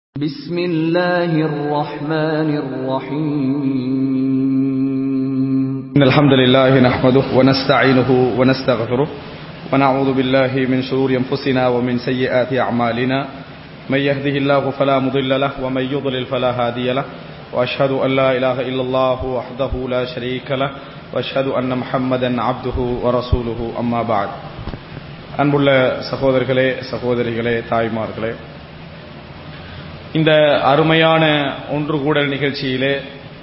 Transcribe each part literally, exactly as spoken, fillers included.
بسم الله الرحمن الرحيم إن الحمد لله نحمده ونستعينه ونستغفره ونعوذ بالله من شرور أنفسنا ومن سيئات أعمالنا من يهده الله فلا مضل له ومن يضلل فلا هادي له وأشهد أن لا إله إلا الله وحده لا شريك له وأشهد أن محمدا عبده ورسوله أما بعد அன்புள்ள சகோதரர்களே சகோதரிகளே தாய்மார்களே, இந்த அருமையான ஒன்று கூடல் நிகழ்ச்சியிலே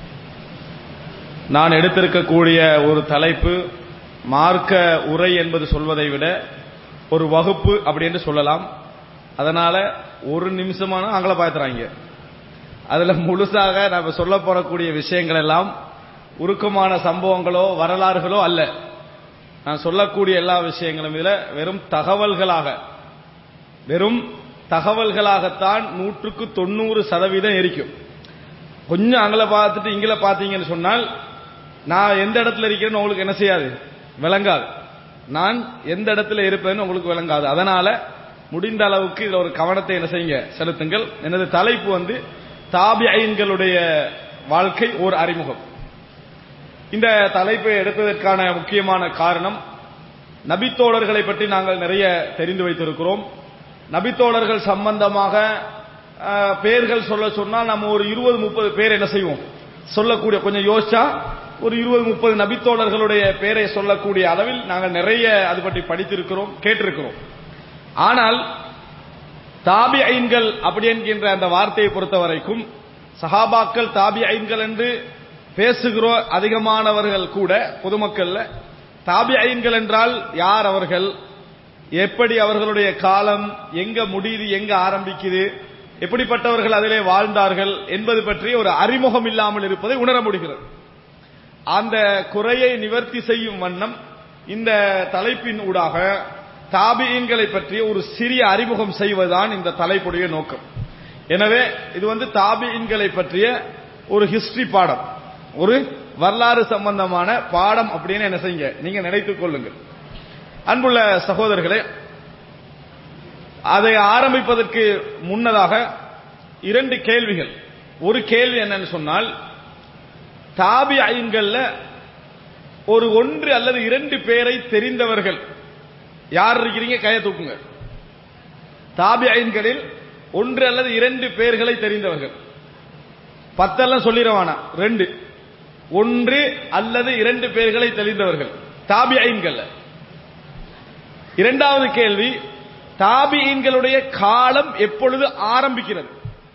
நான் எடுத்திருக்கக்கூடிய ஒரு தலைப்பு மார்க்க உரை என்பது சொல்வதை விட ஒரு வகுப்பு அப்படி என்று சொல்லலாம். அதனால ஒரு நிமிஷமான ஆங்கள பார்த்துறாங்க. அதுல முழுசாக நம்ம சொல்ல போறக்கூடிய விஷயங்கள் எல்லாம் உருக்கமான சம்பவங்களோ வரலாறுகளோ அல்ல. நான் சொல்லக்கூடிய எல்லா விஷயங்களும் இதுல வெறும் தகவல்களாக வெறும் தகவல்களாகத்தான் நூற்றுக்கு தொண்ணூறு சதவீதம் இருக்கும். கொஞ்சம் அங்கல பார்த்துட்டு இங்கல பார்த்தீங்கன்னு சொன்னால் நான் எந்த இடத்துல இருக்கிறேன்னு உங்களுக்கு என்ன செய்யாது, விளங்காது. நான் எந்த இடத்துல இருப்பேன்னு உங்களுக்கு விளங்காது. அதனால முடிந்த அளவுக்கு இதுல ஒரு கவனத்தை என்ன செய்யுங்க, செலுத்துங்கள். எனது தலைப்பு வந்து தாபியீன்களுடைய வாழ்க்கை ஓர் அறிமுகம். இந்த தலைப்பை எடுத்ததற்கான முக்கியமான காரணம், நபித்தோழர்களை பற்றி நாங்கள் நிறைய தெரிந்து வைத்திருக்கிறோம். நபித்தோழர்கள் சம்பந்தமாக பேர்கள் சொல்ல சொன்னால் நம்ம ஒரு இருபது முப்பது பேர் என்ன செய்வோம் சொல்லக்கூடிய, கொஞ்சம் யோசிச்சா ஒரு இருபது முப்பது நபித்தோழர்களுடைய பேரை சொல்லக்கூடிய அளவில் நாங்கள் நிறைய அது பற்றி படித்திருக்கிறோம், கேட்டிருக்கிறோம். ஆனால் தாபியீன்கள் அப்படி என்கின்ற அந்த வார்த்தையை பொறுத்த வரைக்கும் சஹாபாக்கள் தாபியீன்கள் என்று பேசுகிற அதிகமானவர்கள் கூட பொதுமக்கள்ல தாபியீன்கள் என்றால் யார், அவர்கள் எப்படி, அவர்களுடைய காலம் எங்க முடியுது எங்க ஆரம்பிக்குது, எப்படிப்பட்டவர்கள் அதிலே வாழ்ந்தார்கள் என்பது பற்றி ஒரு அறிமுகம் இல்லாமல் இருப்பதை உணர முடிகிறது. அந்த குறையை நிவர்த்தி செய்யும் வண்ணம் இந்த தலைப்பின் ஊடாக தாபியீன்களை பற்றிய ஒரு சிறிய அறிமுகம் செய்வதுதான் இந்த தலைப்புடைய நோக்கம். எனவே இது வந்து தாபியீன்களை பற்றிய ஒரு ஹிஸ்டரி பாடம், ஒரு வரலாறு சம்பந்தமான பாடம் அப்படின்னு என்ன செய்யுங்க, நீங்க நினைத்துக் கொள்ளுங்கள். அன்புள்ள சகோதரர்களே, அதை ஆரம்பிப்பதற்கு முன்னதாக இரண்டு கேள்விகள். ஒரு கேள்வி என்னன்னு சொன்னால், தாபியீன்கள்ல ஒரு ஒன்று அல்லது இரண்டு பேரை தெரிந்தவர்கள் யார் இருக்கிறீங்க, கையை தூக்குங்க. தாபியீன்களில் ஒன்று அல்லது இரண்டு பேர்களை தெரிந்தவர்கள். பத்தெல்லாம் சொல்லிடுவானா, ரெண்டு, ஒன்று அல்லது இரண்டு பேர்களை தெரிந்தவர்கள் தாபியீன்கள். இரண்டாவது கேள்வி, தாபியீன்களுடைய காலம் எப்பொழுது ஆரம்பிக்கிறது?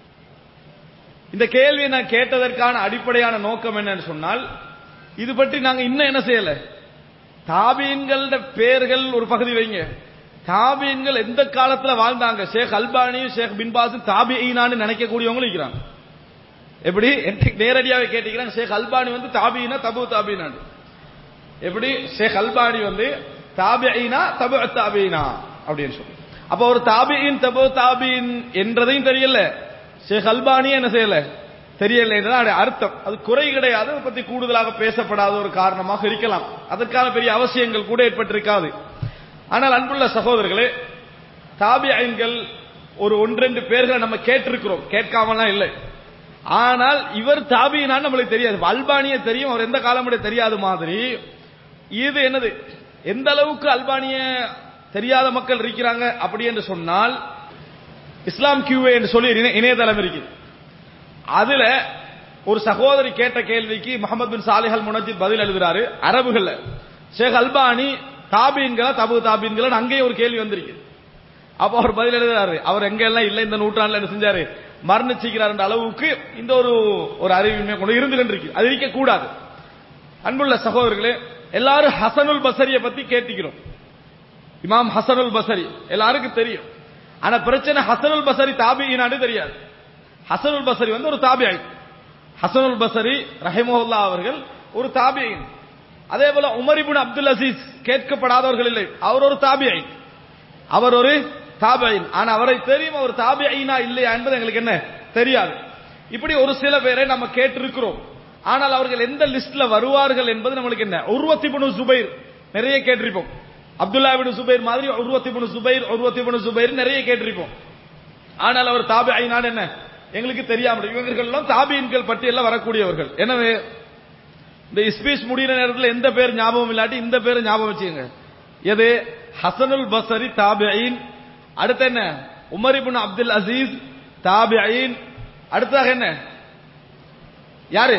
இந்த கேள்வியை நான் கேட்டதற்கான அடிப்படையான நோக்கம் என்னன்னு சொன்னால், இது பற்றி நாங்க இன்னும் என்ன செய்யல, தாபியீன்களோட பேர்கள் ஒரு பகுதி வைங்க, தாபியீன்கள் எந்த காலத்துல வாழ்ந்தாங்க. ஷேக் அல்பானியும் ஷேக் பின் பாஸும் தாபியீனான்னு நினைக்கக்கூடியவங்களும் இருக்கிறாங்க. எப்படி நேரடியாக கேட்டீங்கன்னா, ஷேக் அல்பானி வந்து தாபியினா தபு தாபினான், எப்படி ஷேக் அல்பானி வந்து தாபியினா தபு தாபினா அப்படின்னு சொல்லி, அப்ப ஒரு தாபியின் தபு தாபின் என்றதையும் தெரியல, ஷேக் அல்பானி என்ன செய்யல தெரியல என்றால் அர்த்தம். அது குறை கிடையாது, அதை பத்தி கூடுதலாக பேசப்படாத ஒரு காரணமாக இருக்கலாம், அதற்கான பெரிய அவசியங்கள் கூட ஏற்பட்டிருக்காது. ஆனால் அன்புள்ள சகோதரர்களே, தாபியீன்கள் ஒரு ஒன்றெண்டு பேர்களை நம்ம கேட்டிருக்கிறோம், கேட்காமலாம் இல்லை. ஆனால் இவர் தாபியினான்னு நம்மளுக்கு தெரியாது. அல்பானிய தெரியும், அவர் எந்த காலம் தெரியாத மாதிரி இது என்னது, எந்த அளவுக்கு அல்பானிய தெரியாத மக்கள் இருக்கிறாங்க அப்படி என்று சொன்னால், இஸ்லாம் கியூஏ என்று சொல்லி இணையதளம் இருக்குது. அதுல ஒரு சகோதரி கேட்ட கேள்விக்கு முகமது பின் சாலிஹ் அல் முனஜித் பதில் எழுதுறாரு அரபுகள்ல. ஷேக் அல்பானி தாபியீன்களா தபு தாபியீன்களா அங்கேயே ஒரு கேள்வி வந்திருக்கு. அப்ப அவர் பதில் எழுதுறாரு, அவர் எங்க எல்லாம் இல்ல இந்த நூற்றாண்டுல என்ன செஞ்சாரு, மரணிச்சுக்கிறார் என்ற அளவுக்கு இந்த ஒரு ஒரு அறிவின்மை கொண்டு இருந்து இருக்கு. அது இருக்க கூடாது. அன்புள்ள சகோதரர்களே, எல்லாரும் ஹசனுல் பசரிய பத்தி கேட்டுக்கிறோம். இமாம் ஹசனுல் பசரி எல்லாருக்கும் தெரியும். ஆனா பிரச்சனை, ஹசனுல் பசரி தாபியினான்னு தெரியாது. ஹசனுல் பசரி வந்து ஒரு தாபியீன். ஹசனுல் பசரி ரஹிமஹுல்லாஹ் அவர்கள் ஒரு தாபியீன். அதே போல உமர் இப்னு அப்துல் அசீஸ் கேட்கப்படாதவர்கள் இல்லை, அவர் ஒரு தாபியீன், அவர் ஒரு தாபியீன். ஆனா அவரை தெரியும், அவர் தாபியீனா இல்லையா என்பது எங்களுக்கு என்ன தெரியாது. இப்படி ஒரு சில பேரை நம்ம கேட்டிருக்கிறோம். ஆனால் அவர்கள் எந்த லிஸ்ட்ல வருவார்கள் என்பது நம்மளுக்கு என்ன, உர்வத் இப்னு சுபைர் நிறைய கேட்டிருப்போம். அப்துல்லா இப்னு சுபைர் மாதிரி உர்வத் இப்னு சுபைர் உர்வத் இப்னு சுபைர் நிறைய கேட்டிருப்போம். ஆனால் அவர் தாபியீனான்னு என்ன எங்களுக்கு தெரியாமல் இவர்கள் எல்லாம் தாபீன்கள் பட்டியலில் வரக்கூடியவர்கள். எனவே இந்த ஸ்பீச் முடிகிற நேரத்தில் எந்த பேர் ஞாபகம் இல்லாட்டி இந்த பேர் ஞாபகம் வச்சுக்கோங்க. எது? ஹசனுல் பஸ்ரி தாபிஈன், அடுத்து என்ன உமர் இப்னு அப்துல் அசீஸ் தாபிஈன், அடுத்ததாக என்ன யாரு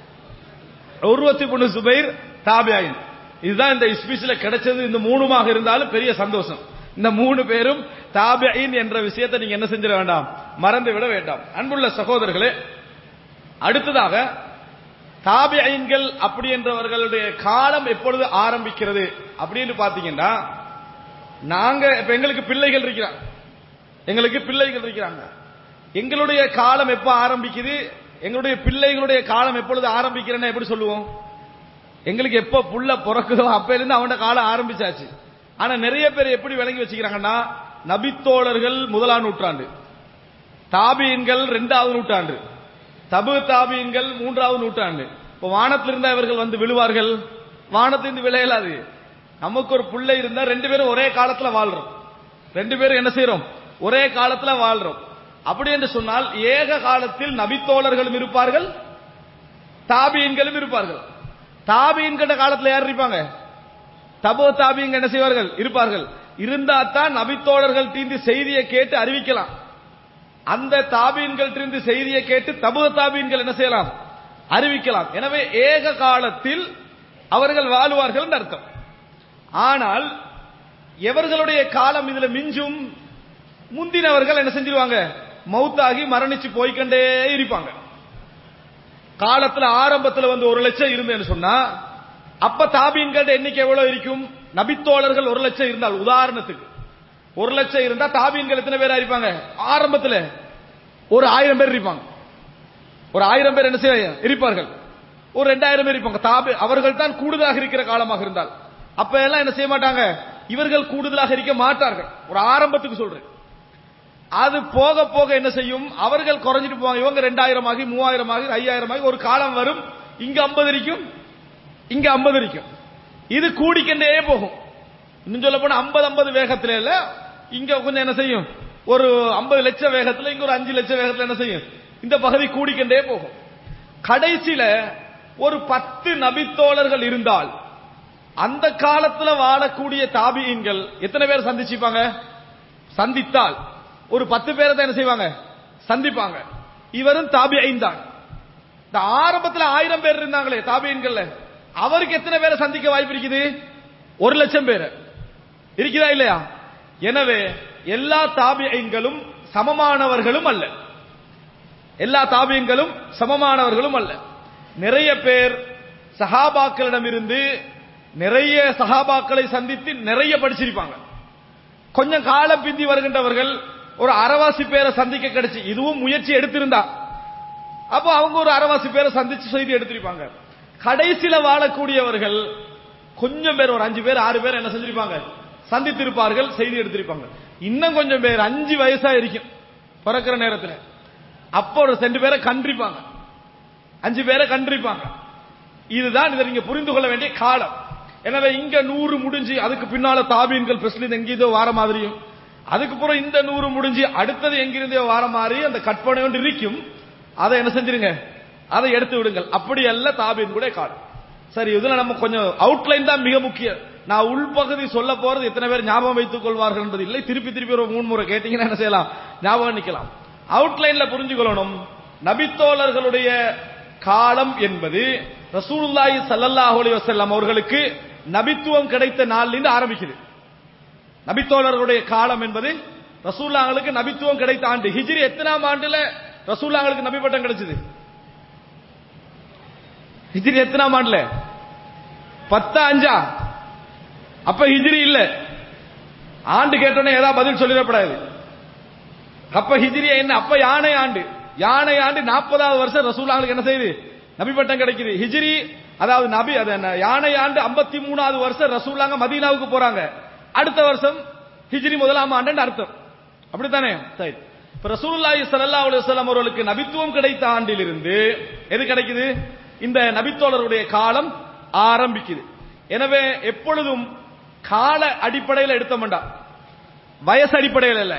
உர்வத் இப்னு சுபைர் தாபிஈன். இதுதான் இந்த ஸ்பீச்ல கிடைச்சது. இந்த மூணுமாக இருந்தாலும் பெரிய சந்தோஷம். இந்த மூணு பேரும் தாபிஈன் என்ற விஷயத்தை நீங்க என்ன செஞ்சிட வேண்டாம், மறந்து விட வேண்டாம். அன்புள்ள சகோதரர்களே, அடுத்ததாக தாபிஈன்கள் அப்படி என்றவர்களுடைய காலம் எப்பொழுது ஆரம்பிக்கிறது அப்படின்னு பாத்தீங்கன்னா, நாங்க இப்ப எங்களுக்கு பிள்ளைகள் இருக்கிறாங்க, எங்களுக்கு பிள்ளைகள் இருக்கிறாங்க. எங்களுடைய காலம் எப்ப ஆரம்பிக்குது, எங்களுடைய பிள்ளைகளுடைய காலம் எப்பொழுது ஆரம்பிக்கிறேன்னு எப்படி சொல்லுவோம்? எங்களுக்கு எப்ப புள்ள பிறக்குதோ அப்ப இருந்து அவன காலம் ஆரம்பிச்சாச்சு. ஆனா நிறைய பேர் எப்படி விளங்கி வச்சுக்கிறாங்கன்னா, நபித்தோழர்கள் முதலாம் நூற்றாண்டு, தாபியன்கள் இரண்டாவது நூற்றாண்டு, தபு தாபியன்கள் மூன்றாவது நூற்றாண்டு. இப்ப வானத்திலிருந்தா இவர்கள் வந்து விழுவார்கள், வானத்திலிருந்து விளையலாது. நமக்கு ஒரு பிள்ளை இருந்தா ரெண்டு பேரும் ஒரே காலத்துல வாழ்றோம், ரெண்டு பேரும் என்ன செய்யறோம், ஒரே காலத்துல வாழ்றோம். அப்படி என்று சொன்னால் ஏக காலத்தில் நபித்தோழர்களும் இருப்பார்கள், தாபியன்களும் இருப்பார்கள். தாபியன்கிட்ட காலத்தில் யார் இருப்பாங்க? தபோ தாபியங்க என்ன செய்வார்கள், இருப்பார்கள். இருந்தா தான் நபித்தோழர்கள் தீந்து செய்தியை கேட்டு அறிவிக்கலாம். அந்த தாபியன்கள் தீந்து செய்தியை கேட்டு தபோ தாபியன்கள் என்ன செய்யலாம், அறிவிக்கலாம். எனவே ஏக காலத்தில் அவர்கள் வாழுவார்கள் என்று அர்த்தம். ஆனால் எவர்களுடைய காலம் இதுல மிஞ்சும், முந்தினவர்கள் என்ன செஞ்சிருவாங்க, மௌத்தாகி மரணிச்சு போய்கண்டே இருப்பாங்க. காலத்துல ஆரம்பத்துல வந்து ஒரு லட்சம் இருந்தேன்னு சொன்னா, அப்ப தாபியன்கள் எண்ணிக்கை எவ்வளவு இருக்கும்? நபித்தோழர்கள் ஒரு லட்சம் இருந்தால், உதாரணத்துக்கு ஒரு லட்சம் இருந்தா தாபியன்கள் எத்தனை பேரா இருப்பாங்க? ஆரம்பத்துல ஒரு ஆயிரம் பேர் இருப்பாங்க. ஒரு ஆயிரம் பேர் என்ன செய்ய இருப்பார்கள், ஒரு ரெண்டாயிரம் பேர் இருப்பாங்க. தாபி அவர்கள் தான் கூடுதலாக இருக்கிற காலமாக இருந்தால், அப்ப எல்லாம் என்ன செய்ய மாட்டாங்க, இவர்கள் கூடுதலாக இருக்க மாட்டார்கள். ஒரு ஆரம்பத்துக்கு சொல்றேன். அது போக போக என்ன செய்யும், அவர்கள் குறைஞ்சிட்டு போவாங்க. இவங்க ரெண்டாயிரம் ஆகி மூவாயிரம் ஆகி ஐயாயிரம் ஆகி ஒரு காலம் வரும், இங்க ஐம்பது இருக்கும், இங்க ஐம்பது இருக்கும். இது கூடிக்கண்டே போகும். இன்னும் சொல்ல போனா ஐம்பது ஐம்பது வேகத்துல இல்ல, இங்க கொஞ்சம் என்ன செய்யும், ஒரு ஐம்பது லட்சம் வேகத்துல, இங்க ஒரு அஞ்சு லட்சம் வேகத்துல என்ன செய்யும், இந்த பகுதி கூடிக்கண்டே போகும். கடைசியில ஒரு பத்து நபித்தோழர்கள் இருந்தால், அந்த காலத்துல வாழக்கூடிய தாபியன்கள் எத்தனை பேர் சந்திச்சுப்பாங்க? சந்தித்தால் ஒரு பத்து பேரை தான் என்ன செய்வாங்க, சந்திப்பாங்க. இவரும் தாபியன் தான். இந்த ஆரம்பத்தில் ஆயிரம் பேர் இருந்தாங்களே தாபியன்கள், அவருக்கு எத்தனை பேரை சந்திக்க வாய்ப்பு இருக்குது? ஒரு லட்சம் பேர் இருக்குதா இல்லையா? எனவே எல்லா தாபியன்களும் சமமானவர்களும் அல்ல, எல்லா தாபியன்களும் சமமானவர்களும் அல்ல. நிறைய பேர் சஹாபாக்களிடம் இருந்து நிறைய சஹாபாக்களை சந்தித்து நிறைய படிச்சிருப்பாங்க. கொஞ்சம் காலம் பிந்தி வருகின்றவர்கள் ஒரு அரைவாசி பேரை சந்திக்க கிடைச்சு, இதுவும் முயற்சி எடுத்திருந்தா அப்போ அவங்க ஒரு அரைவாசி பேரை சந்திச்சு செய்தி எடுத்திருப்பாங்க. கடைசியில வாழக்கூடியவர்கள் கொஞ்சம் பேர், ஒரு அஞ்சு பேர் ஆறு பேர் என்ன செஞ்சிருப்பாங்க, சந்தித்திருப்பார்கள், செய்தி எடுத்திருப்பாங்க. இன்னும் கொஞ்சம் பேர் அஞ்சு வயசா இருக்கும் பிறக்கிற நேரத்தில், அப்போ ஒரு ரெண்டு பேரை கண்டிருப்பாங்க, அஞ்சு பேரை கண்டிருப்பாங்க. இதுதான் இதை நீங்க புரிந்து கொள்ள வேண்டிய காலம். எனவே இங்க நூறு முடிஞ்சு அதுக்கு பின்னால தாபியன்கள் பிரஸ்லின் எங்கேதோ வார மாதிரியும், அதுக்கப்புறம் இந்த நூறு முடிஞ்சு அடுத்தது எங்கிருந்தோ வார மாதிரி அந்த கற்பனை ஒன்று இருக்கும். அதை என்ன செஞ்சிருங்க, அதை எடுத்து விடுங்கள். அப்படி அல்ல தாபியன் கூட காலம். சரி, இதுல நம்ம கொஞ்சம் அவுட்லைன் தான் மிக முக்கியம். நான் உள்பகுதி சொல்ல போறது எத்தனை பேர் ஞாபகம் வைத்துக் கொள்வார்கள் என்பது இல்லை. திருப்பி திருப்பி ஒரு மூணு முறை கேட்டீங்கன்னா என்ன செய்யலாம், ஞாபகம் நிக்கலாம். அவுட்லைன்ல புரிஞ்சு கொள்ளணும், நபித்தோழர்களுடைய காலம் என்பது ரசூலுல்லாஹி ஸல்லல்லாஹு அலைஹி வஸல்லம் அவர்களுக்கு நபித்துவம் கிடைத்த நாளிலிருந்து ஆரம்பிக்குது. நபித்தோழர்களுடைய காலம் என்பது ரசூலுல்லாஹ்களுக்கு நபித்துவம் கிடைத்த ஆண்டு. ஹிஜ்ரி எத்தனாம் ஆண்டுல ரசூலுல்லாஹ்களுக்கு நபி பட்டம் கிடைச்சது? ஹிஜ்ரி எத்தனாம் ஆண்டுல? பத்து அஞ்சா? அப்ப ஹிஜ்ரி இல்ல. ஆண்டு கேட்டோன்னே ஏதாவது பதில் சொல்லிடப்படாது. அப்ப ஹிஜ்ரி என்ன? அப்ப யானை ஆண்டு. யானை ஆண்டு நாற்பதாவது வருஷம் ரசூலுல்லாஹ்களுக்கு என்ன செய்யுது, நபி பட்டம் கிடைக்குது. ஹிஜ்ரி அதாவது நபி யானை ஆண்டு ஐம்பத்தி மூணாவது வருஷம் ரசூலுல்லாஹ் மதீனாவுக்கு போறாங்க. அடுத்த வருஷம் ஹிஜ்ரி முதலாம் ஆண்டு அர்த்தம், அப்படித்தானே? சரி, இப்ப ரசூலுல்லாஹி ஸல்லல்லாஹு அலைஹி வஸல்லம் அவர்களுக்கு நபித்துவம் கிடைத்த ஆண்டிலிருந்து எது கிடைக்குது, இந்த நபித்தோழருடைய காலம் ஆரம்பிக்குது. எனவே எப்பொழுதும் கால அடிப்படையில் எடுத்த மாட்டா, வயசு அடிப்படையில் இல்ல,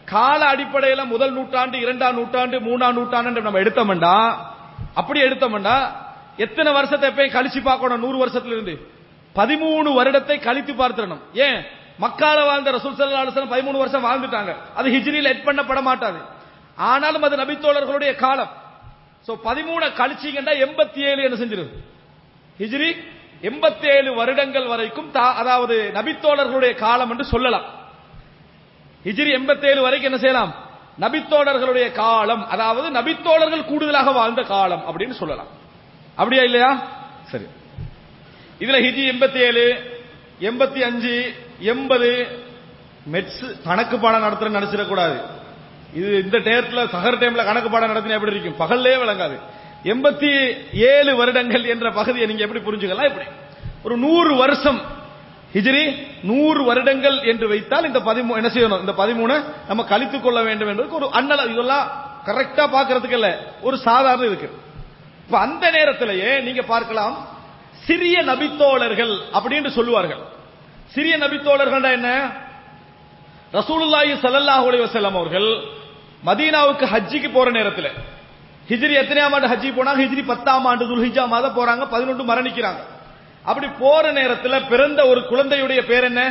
கால அடிப்படையில் முதல் நூற்றாண்டு, இரண்டாம் நூற்றாண்டு, மூணாம் நூற்றாண்டு நம்ம எடுத்தோம்டா, அப்படி எடுத்தோம்டா எத்தனை வருஷத்தை எப்பயும் கழிச்சு பார்க்கணும்? நூறு வருஷத்துல இருந்து பதிமூணு வருடத்தை கழித்து பார்த்திடணும். ஏன்? மக்கால வாழ்ந்த ரசூல் ஸல்லல்லாஹு அலைஹி வஸல்லம் பதிமூணு வருஷம் வாழ்ந்துட்டாங்க. அது ஹிஜ்ரியில் எட் பண்ணப்பட மாட்டாது. ஆனாலும் அது நபித்தோழர்களுடைய காலம். சோ பதிமூணு கழிச்சீங்கன்னா எண்பத்தி ஏழு என்ன செஞ்சிரு? ஹிஜ்ரி எண்பத்தி ஏழு வருடங்கள் வரைக்கும், அதாவது நபித்தோழர்களுடைய காலம் என்று சொல்லலாம். ஹிஜ்ரி எண்பத்தி ஏழு வரைக்கும் என்ன செய்யலாம்? நபித்தோழர்களுடைய காலம், அதாவது நபித்தோழர்கள் கூடுதலாக வாழ்ந்த காலம் அப்படின்னு சொல்லலாம். அப்படியா இல்லையா? சரி. இதுல ஹிஜ்ரி எண்பத்தி ஏழு, எண்பத்தி அஞ்சு, எண்பது மெட்ஸ் கணக்கு பாடம் நடத்துற நினைச்சிடக்கூடாது. இது இந்த டேட்ல சகர் டைம்ல கணக்கு பாடம் நடத்தினா எப்படி இருக்கும்? பகல்லே விளங்காது. எண்பத்தி ஏழு வருடங்கள் என்ற பகுதியை நீங்க எப்படி புரிஞ்சுக்கலாம்? இப்படி ஒரு நூறு வருஷம் ஹிஜ்ரி நூறு வருடங்கள் என்று வைத்தால் இந்த பதிமூணு என்ன செய்யணும்? இந்த பதிமூணு நம்ம கழித்துக் கொள்ள வேண்டும் என்பதற்கு ஒரு அண்ணல, இதெல்லாம் கரெக்டா பாக்குறதுக்கு இல்ல, ஒரு சாதாரண இருக்கு. இப்ப அந்த நேரத்திலேயே நீங்க பார்க்கலாம், சிறிய நபித்தோழர்கள் அப்படின்னு சொல்லுவார்கள். சிறிய நபித்தோழர்கள் என்ன? ரசூலுல்லாஹி ஸல்லல்லாஹு அலைஹி வஸல்லம் அவர்கள் மதீனாவுக்கு ஹஜ்ஜிக்கு போற நேரத்தில், ஹிஜ்ரி எத்தனையாம் ஆண்டு ஹஜ்ஜி போனாங்க? ஹிஜ்ரி பத்தாம் ஆண்டு துல்ஹிஜ்ஜா மாதம் போறாங்க, பதினொன்று மரணிக்கிறாங்க. அப்படி போற நேரத்தில் பிறந்த ஒரு குழந்தையுடைய பேர் என்ன?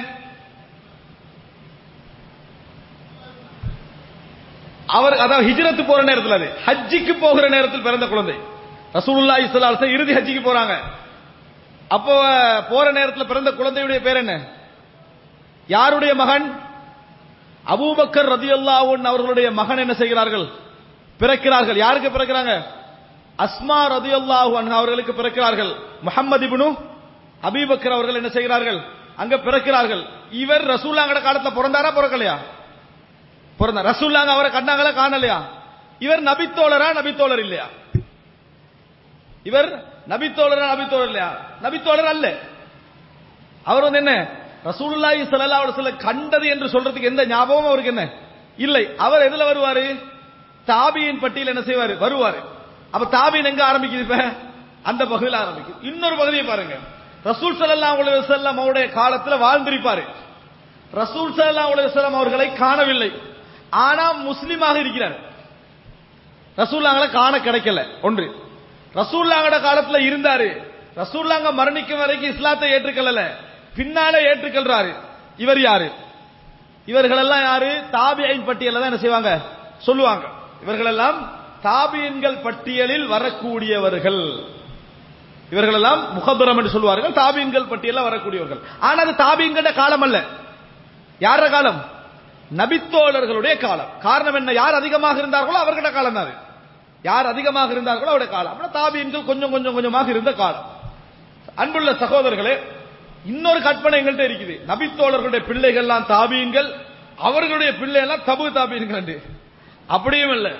அவர் அதாவது ஹிஜ்ரத்து போற நேரத்தில், அது ஹஜ்ஜிக்கு போகிற நேரத்தில் பிறந்த குழந்தை. ரசூலுல்லாஹி ஸல்லல்லாஹு அலைஹி வஸல்லம் இறுதி ஹஜ்ஜிக்கு போறாங்க. அப்போ போற நேரத்தில் பிறந்த குழந்தையுடைய பேர் என்ன? யாருடைய மகன்? அபூபக்கர் ரலியல்லாஹு அன்ஹு அவர்களுடைய மகன் என்ன செய்கிறார்கள்? பிறக்கிறார்கள். யாருக்கு பிறக்கிறாங்க? அஸ்மா ரலியல்லாஹு அன்ஹா அவர்களுக்கு பிறக்கிறார்கள். முஹம்மது இப்னு அபூபக்கர் அவர்கள் என்ன செய்கிறார்கள்? அங்க பிறக்கிறார்கள். இவர் ரசூலுல்லாஹ்வோட காலத்துல பிறந்தாரா பிறக்கலையா? பிறந்தார். ரசூலுல்லாஹ் அவரை கண்டாங்களா காணலையா? இவர் நபித்தோழரா நபித்தோழர் இல்லையா? இவர் நபித்தோழரா நபித்தோழர் இல்லையா? நபித்தோழர் அல்ல. அவர் வந்து என்ன? ரசூலுல்லாஹி ஸல்லல்லாஹு அலைஹி வஸல்லம் கண்டது என்று சொல்றதுக்கு எந்த ஞாபகமும் அவருக்கு என்ன இல்லை. அவர் எதுல வருவாரு? தாபியின் பட்டியல் என்ன செய்வாரு? வருவாரு. அப்ப தாபியின் எங்க ஆரம்பிக்குது? இப்ப அந்த பகுதியில் ஆரம்பிக்குது. இன்னொரு பகுதியை பாருங்க. ரசூல் ஸல்லல்லாஹு அலைஹி வஸல்லம் அவருடைய காலத்துல வாழ்ந்திருப்பாரு. ரசூல் ஸல்லல்லாஹு அலைஹி வஸல்லம் அவர்களை காணவில்லை, ஆனா முஸ்லிமாக இருக்கிறார். ரசூலுல்லாஹ்வை காண கிடைக்கல. ஒன்று, ரசூலுல்லாஹ்வோட காலத்துல இருந்தாரு, ரசூலுல்லாஹ் மரணிக்கும் வரைக்கும் இஸ்லாத்தை ஏற்றுக்கொள்ளல, பின்னால ஏற்றுக்கொள்றாரு. இவர் யாரு? இவர்கள் எல்லாம் யாரு? தாபியின் பட்டியல தான் என்ன செய்வாங்க? சொல்லுவாங்க. இவர்கள் எல்லாம் தாபியின்கள் பட்டியலில் வரக்கூடியவர்கள். இவர்கள் எல்லாம் முகபரம் என்று சொல்வார்கள், தாபியின்கள் பட்டியலில் வரக்கூடியவர்கள். ஆனா அது தாபியின்களோட காலம் அல்ல. யார காலம்? நபித்தோழர்களுடைய காலம். காரணம் என்ன? யார் அதிகமாக இருந்தார்களோ அவர்களோட காலம் தான். யார் அதிகமாக இருந்தார்களோ அவருடைய காலம். அப்படின்னா தாபியின்கள் கொஞ்சம் கொஞ்சம் கொஞ்சமாக இருந்த காலம். அன்புள்ள சகோதரர்களே, இன்னொரு கற்பனை எங்கள்கிட்ட இருக்குது. நபித்தோழர்களுடைய பிள்ளைகள்லாம் தாபியின்கள், அவர்களுடைய பிள்ளை எல்லாம் தபு தாபியின்கள். அப்படியும் இல்ல,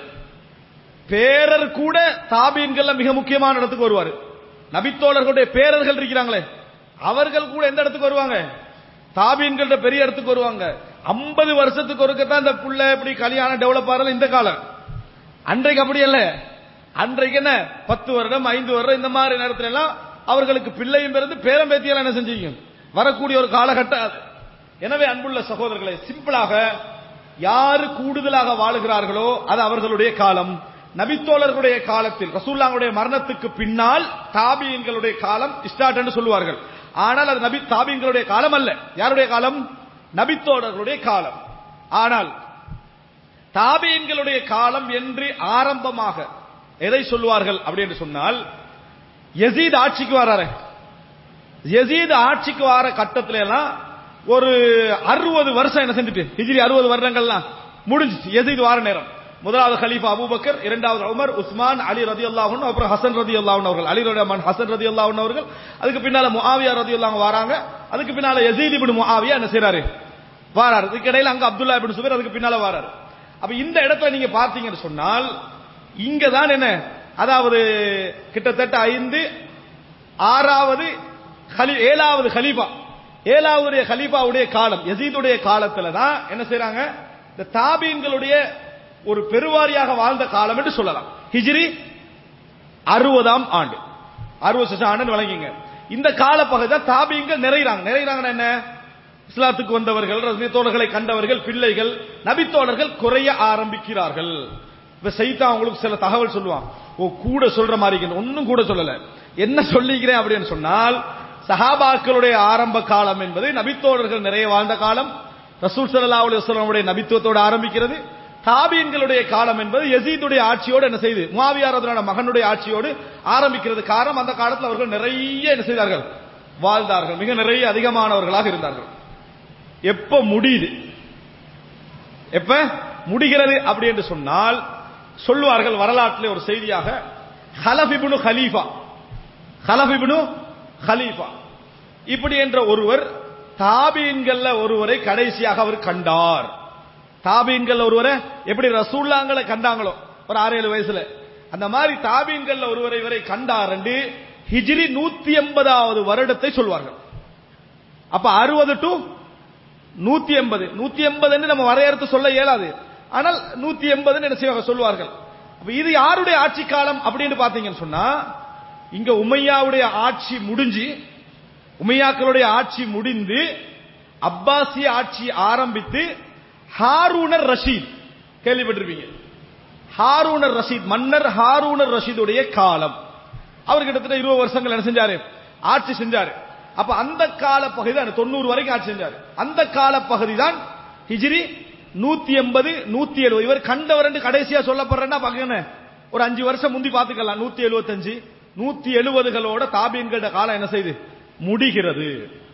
பேரர் கூட தாபியின்கள் மிக முக்கியமான இடத்துக்கு வருவார். நபித்தோழர்களுடைய பேரர்கள் இருக்கிறாங்களே, அவர்கள் கூட எந்த இடத்துக்கு வருவாங்க? தாபியின்கள பெரிய இடத்துக்கு வருவாங்க. ஐம்பது வருஷத்துக்கு ஒருக்கத்தான் இந்த புள்ள இப்படி கல்யாணம் டெவலப் ஆகிறது இந்த காலம். அன்றைக்கு அப்படி அல்ல. அன்றைக்கு என்ன பத்து வருடம் ஐந்து வருடம் இந்த மாதிரி நேரத்தில் எல்லாம் அவர்களுக்கு பிள்ளையும் பிறந்து பேரம் பேத்தியால் என்ன செஞ்சீங்க வரக்கூடிய ஒரு காலகட்டம் அது. எனவே அன்புள்ள சகோதரர்களை, சிம்பிளாக யாரு கூடுதலாக வாழுகிறார்களோ அது அவர்களுடைய காலம். நபித்தோழர்களுடைய காலத்தில் ரசூலுல்லாஹ்வுடைய மரணத்துக்கு பின்னால் தாபியின்களுடைய காலம் ஸ்டார்ட் என்று சொல்லுவார்கள். ஆனால் அது நபி தாபியின்களுடைய காலம் அல்ல. யாருடைய காலம்? நபித்தோழர்களுடைய காலம். ஆனால் தாபியின்களுடைய காலம் என்று ஆரம்பமாக எதை சொல்லுவார்கள் அப்படி என்று சொன்னால், யசீத் ஆட்சிக்கு வராரு. யசீத் ஆட்சிக்கு வர கட்டத்தில எல்லாம் ஒரு அறுபது வருஷம் என்ன செஞ்சுட்டு, ஹிஜ்ரி அறுபது வருடங்கள்லாம் முடிஞ்சிச்சு. யசீத் வார நேரம் முதலாவது கலீஃபா அபூபக்கர், இரண்டாவது உமர், உஸ்மான், அலி ரலியல்லாஹு அன்ஹு, அப்புறம் ஹசன் ரலியல்லாஹு அன்ஹு அவர்கள், அலி ரலியல்லாஹு ஹசன் ரலியல்லாஹு அன்ஹு அவர்கள். அதுக்கு பின்னால முஆவியா ரலியல்லாஹு வராங்க. அதுக்கு பின்னால யசீத் இப்னு முஆவியா என்ன செய்றாரு? வாராரு. இதுக்கு இடையில அங்க அப்துல்லா இப்னு சுபைர் அதுக்கு பின்னால வாராரு. அப்ப இந்த இடத்துல நீங்க பார்த்தீங்கன்னு சொன்னால், இங்க தான் என்ன, அதாவது கிட்டத்தட்ட ஐந்து ஆறாவது ஏழாவது கலீஃபா, ஏழாவது கலீஃபாவுடைய காலம், யசீதுடைய காலத்துல தான் என்ன செய்றாங்க, இந்த தாபீன்களுடைய ஒரு பெருவாரியாக வாழ்ந்த காலம் என்று சொல்லலாம். ஹிஜ்ரி அறுபதாம் ஆண்டு, அறுபது ஆண்டு வழங்கிங்க. இந்த கால பகுதி தான் தாபீன்கள் நிறைகிறாங்க. நிறைகிறாங்கன்னா என்ன, இஸ்லாத்துக்கு வந்தவர்கள், நபித்தோழர்களை கண்டவர்கள், பிள்ளைகள், நபித்தோழர்கள் குறைய ஆரம்பிக்கிறார்கள். இப்ப சைத்தான் அவங்களுக்கு சில தகவல் சொல்லுவான். ஓ கூட சொல்ற மாதிரி ஒன்னும் கூட சொல்லல, என்ன சொல்லிக்கிறேன் அப்படின்னு சொன்னால், சஹாபாக்களுடைய ஆரம்ப காலம் என்பது நபித்தோழர்கள் நிறைய வாழ்ந்த காலம், ரசூல் ஸல்லல்லாஹு அலைஹி வஸல்லம் உடைய நபித்துவத்தோடு ஆரம்பிக்கிறது. தாபீன்களுடைய காலம் என்பது யஸீதுடைய ஆட்சியோடு என்ன செய்து, முஆவியா ரலியல்லாஹு மகனுடைய ஆட்சியோடு ஆரம்பிக்கிறது. காரணம், அந்த காலத்தில் அவர்கள் நிறைய என்ன செய்தார்கள், வாழ்ந்தார்கள், மிக நிறைய அதிகமானவர்களாக இருந்தார்கள். எப்ப முடியுது, எப்ப முடிகிறது அப்படி என்று சொன்னால் சொல்லுவார்கள் வரலாற்றிலே ஒரு செய்தியாக, ஹலஃப் இப்னு ஹலீஃபா ஹலஃப் இப்னு ஹலீஃபா இப்படி என்ற ஒருவர் தாபீன்கள்ல ஒருவரை கடைசியாக அவர் கண்டார். தாபீன்கள் ஒருவரை எப்படி ரசூலுல்லாஹ்களை கண்டாங்களோ ஒரு ஆறு ஏழு வயசுல, அந்த மாதிரி தாபீன்கள்ல ஒருவரை இவரை கண்டார் என்று ஹிஜ்ரி நூத்தி எண்பதாவது வருடத்தை சொல்வார்கள். அப்ப அறுபது டு நூத்தி எண்பது நூத்தி எண்பது நம்ம வரையறுத்து சொல்ல இயலாது, ஆனால் நூத்தி எண்பது என்ன செய்வாங்க சொல்வார்கள். அப்ப இது யாருடைய ஆட்சி காலம் அப்படின்னு பாத்தீங்கன்னு சொன்னா, இங்க உமையாவுடைய ஆட்சி முடிஞ்சு, உமையாக்களுடைய ஆட்சி முடிந்து அப்பாசிய ஆட்சி ஆரம்பித்து ஹாரூனர் ரஷீத் கேள்விப்பட்டிருப்பீங்க. ஹாரூனர் ரஷீத் மன்னர் ஹாரூனர் ரஷீதுடைய காலம். அவர் கிட்டத்தட்ட இருபது வருஷங்கள் என்ன செஞ்சாரு, ஆட்சி செஞ்சாரு. அப்ப அந்த கால பகுதி தான் தொண்ணூறு வரைக்கும் ஆட்சி செஞ்சாரு. அந்த கால பகுதி தான் ஹிஜ்ரி நூத்தி எண்பது நூத்தி எழுபது. இவர் கண்டவர் என்று கடைசியா சொல்லப்படுறேன்னா பாக்கணும், ஒரு அஞ்சு வருஷம் முந்தி பாத்துக்கலாம். நூத்தி எழுபத்தி அஞ்சு நூத்தி எழுபதுகளோட தாபீன்களோட காலம் என்ன செய்து முடிகிறது.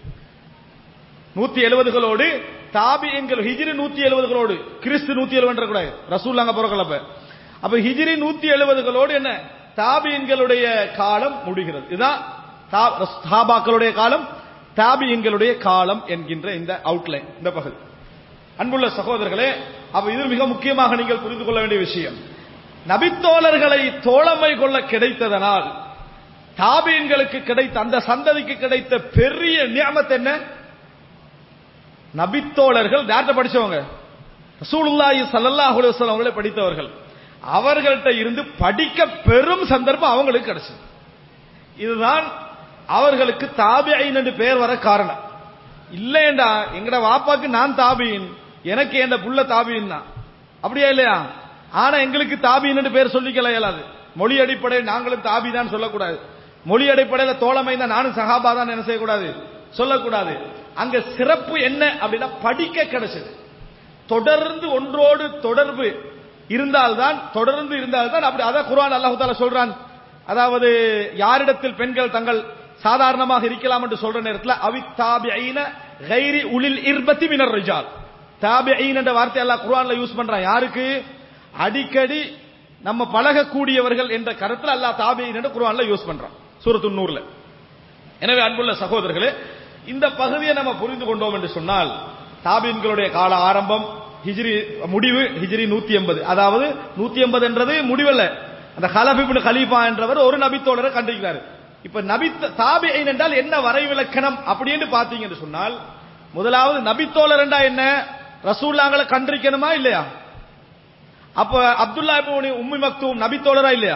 நூத்தி எழுபதுகளோடு தாபீன்கள் ஹிஜ்ரி நூத்தி எழுபதுகளோடு, கிறிஸ்து நூத்தி எழுபது கூட ரசூலுல்லாஹ் பிறக்கலப்ப. அப்ப ஹிஜ்ரி நூத்தி எழுபதுகளோடு என்ன தாபீன்களுடைய காலம் முடிகிறது. இதுதான் சஹாபாக்களுடைய காலம், தாபீன்களுடைய காலம் என்கின்ற இந்த அவுட்லைன், இந்த பகுதி. அன்புள்ள சகோதரர்களே, அப்ப இது மிக முக்கியமாக நீங்கள் புரிந்து கொள்ள வேண்டிய விஷயம். நபித்தோழர்களை தோழமை கொள்ள கிடைத்ததனால் தாபீன்களுக்கு கிடைத்த, அந்த சந்ததிக்கு கிடைத்த பெரிய நியமத் என்ன? நபித்தோழர்கள் யார்கிட்ட படிச்சவங்க? ரசூலுல்லாஹி ஸல்லல்லாஹு அலைஹி வஸல்லம் அவர்களை படித்தவர்கள். அவர்கள்ட்ட இருந்து படிக்க பெரும் சந்தர்ப்பம் அவங்களுக்கு கிடைச்சது. இதுதான் அவர்களுக்கு தாபிஈன் என்று பெயர் வர காரணம். இல்லையேண்டா எங்கட வாப்பாக்கு நான் தாபீன், எனக்கு என் புள்ள தாபீன் தான், அப்படியா இல்லையா? ஆனா எங்களுக்கு தாபீன் என்று பெயர் சொல்லிக்கல இயலாது. மொழி அடிப்படையில் நாங்களும் தாபி தான் சொல்லக்கூடாது. மொழி அடிப்படையில் தோழமை தான், நானும் சஹாபா தான் என்ன செய்யக்கூடாது, சொல்லக்கூடாது. அங்க சிறப்பு என்ன அப்படின்னா படிக்க கிடைச்சது. தொடர்ந்து ஒன்றோடு தொடர்பு இருந்தால்தான், தொடர்ந்து இருந்தால்தான் அப்படி. அதான் குர்ஆன் அல்லாஹ் தஆலா சொல்றான், அதாவது யாரிடத்தில் பெண்கள் தங்கள் சாதாரணமாக இருக்கலாம் என்று சொல்ற நேரத்தில் அவித் தாபிஈன கைரி உலில் இர்பத்தி மினர் ரிஜால், தாபிஈன் என்ற வார்த்தை அல்லாஹ் குர்ஆன்ல யூஸ் பண்றான். யாருக்கு? அடிக்கடி நம்ம பழகக்கூடியவர்கள் என்ற கருத்தில் அல்லாஹ் தாபிஈன் என்று குர்ஆன்ல யூஸ் பண்றான் சூரத்துன் நூர்ல. எனவே அன்புள்ள சகோதரர்களே, இந்த பகுதியை நம்ம புரிந்து கொண்டோம் என்று சொன்னால், தாபீன்களுடைய கால ஆரம்பம் ஹிஜ்ரி முடிவு ஹிஜ்ரி நூத்தி எண்பது. அதாவது நூத்தி எண்பது என்றது முடிவல்ல, அந்த ஹலஃப் இப்னு ஹலீஃபா என்றவர் ஒரு நபித்தோழரை கண்டிருக்கிறார். இப்ப நபி தாபிஈன் என்றால் என்ன வரைவிலக்கணம் அப்படின்னு பாத்தீங்கன்னு சொன்னால், முதலாவது நபித்தோழர் என்றா என்ன? ரசூலுல்லாஹ்களை கண்டிருக்கணுமா இல்லையா? அப்ப அப்துல்லா இப்னு உம்மி மக்தூம் நபித்தோழரா இல்லையா?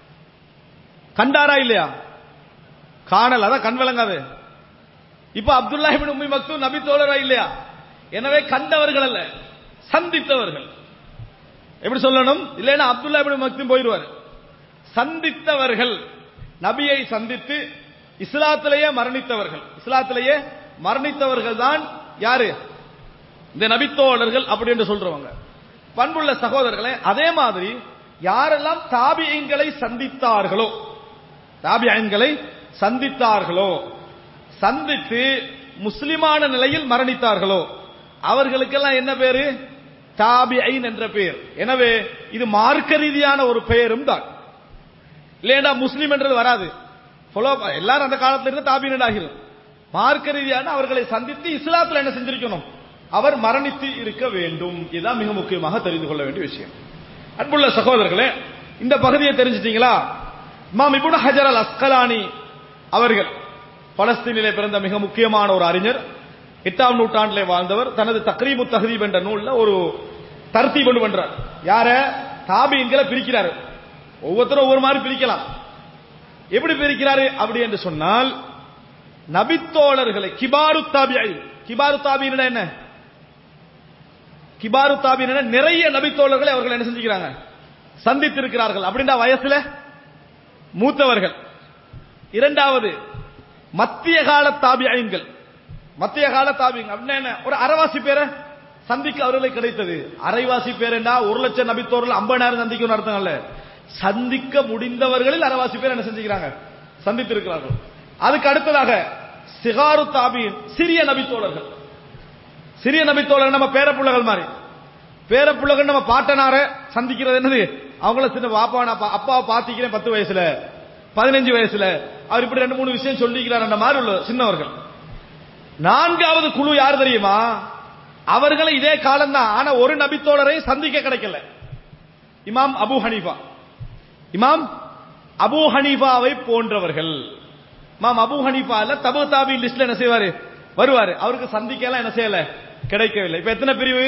கண்டாரா இல்லையா? காணல், அதான் கண் விளங்காது. இப்ப அப்துல்லா இப்னு உம்மி மக்தூம் நபித்தோழரா இல்லையா? எனவே கண்டவர்கள் அல்ல, சந்தித்தவர்கள். எப்படி சொல்லணும்? இல்லைன்னா அப்துல்லா இப்னு மக்தூம் போயிடுவார். சந்தித்தவர்கள், நபியை சந்தித்து இஸ்லாத்திலேயே மரணித்தவர்கள், இஸ்லாத்திலேயே மரணித்தவர்கள் தான் யாரு? இந்த நபித்தோழர்கள் அப்படி என்று சொல்றவங்க. பண்புள்ள சகோதரர்களே, அதே மாதிரி யாரெல்லாம் தாபிஈன்களை சந்தித்தார்களோ, தாபிஈன்களை சந்தித்தார்களோ, சந்தித்து முஸ்லிமான நிலையில் மரணித்தார்களோ, அவர்களுக்கெல்லாம் என்ன பேரு? தாபிஈன் என்ற பெயர். எனவே இது மார்க்க ரீதியான ஒரு பெயரும் தான். இல்லையா முஸ்லிம் என்றது வராது. எல்லாரும் அந்த காலத்துல இருந்து தாபீன் ஆகிரும். மார்க்க ரீதியான அவர்களை சந்தித்து இஸ்லாத்தில் என்ன செஞ்சிருக்கணும்? அவர் மரணித்து இருக்க வேண்டும். இதுதான் மிக முக்கியமாக தெரிந்து கொள்ள வேண்டிய விஷயம். அன்புள்ள சகோதரர்களே, இந்த பகுதியை தெரிஞ்சிட்டீங்களா? இமாம் இப்னு ஹஜர் அல் அஸ்கலானி அவர்கள் பலஸ்தீனிலே பிறந்த மிக முக்கியமான ஒரு அறிஞர், எட்டாம் நூற்றாண்டிலே வாழ்ந்தவர். தனது தக்ரீபு தஹ்தீப் என்ற நூல்ல ஒரு தர்த்தீப் கொண்டு பண்றார். யார? தாபீன்களை பிரிக்கிறார். ஒவ்வொருத்தரும் ஒவ்வொரு மாதிரி பிரிக்கலாம். எப்படி பிரிக்கிறாரு அப்படி என்று சொன்னால், நபித்தோழர்களை கிபாரு தாபிஈன், கிபாரு தாபீன் என்ன? கிபாரு தாபீன் நிறைய நபித்தோழர்களை அவர்கள் என்ன செஞ்சுக்கிறாங்க, சந்தித்திருக்கிறார்கள். அப்படின்னா வயசுல மூத்தவர்கள். இரண்டாவது மத்திய கால தாபியீன்கள். மத்திய கால தாபியீன் அப்படின்னா என்ன? ஒரு அரைவாசி பேரை சந்திக்க அவர்களுக்கு கிடைத்தது. அரைவாசி பேர் என்ன? ஒரு லட்சம் நபித்தோழர்கள் ஐம்பதாயிரம் சந்திக்கணும் அர்த்தம் அல்ல. சந்திக்க முடிந்தவர்களில் அரைவாசி பேர் என்ன செஞ்சுக்கிறாங்க, சந்தித்திருக்கிறார்கள். அதுக்கு அடுத்ததாக சிகாரு தாபீன், சிறிய நபித்தோழர்கள். சிறிய நபித்தோழர்கள் நம்ம பேரப்புள்ளகள் மாதிரி. பேரப்புள்ளகள் நம்ம பாட்டனார சந்திக்கிறது என்னது, அவங்கள சின்ன பாப்பா அப்பாவை பாத்திக்கிறேன் பத்து வயசுல பதினஞ்சு வயசுல அவர் இப்படி ரெண்டு மூணு விஷயம் சொல்லிக்கிறார் அந்த மாதிரி உள்ள சின்னவர்கள். நான்காவது குழு யார் தெரியுமா? அவர்களும் இதே காலம் தான், ஆனா ஒரு நபித்தோழரை சந்திக்க கிடைக்கல. இமாம் அபு ஹனீஃபா. இமாம் அபு ஹனீஃபாவை போன்றவர்கள். இமாம் அபு ஹனீஃபா இல்ல தபு தாபி லிஸ்ட்ல என்ன செய்வாரு, வருவாரு. அவருக்கு சந்திக்கலாம் என்ன செய்யல, கிடைக்கவில்லை. இப்ப எத்தனை பிரிவு?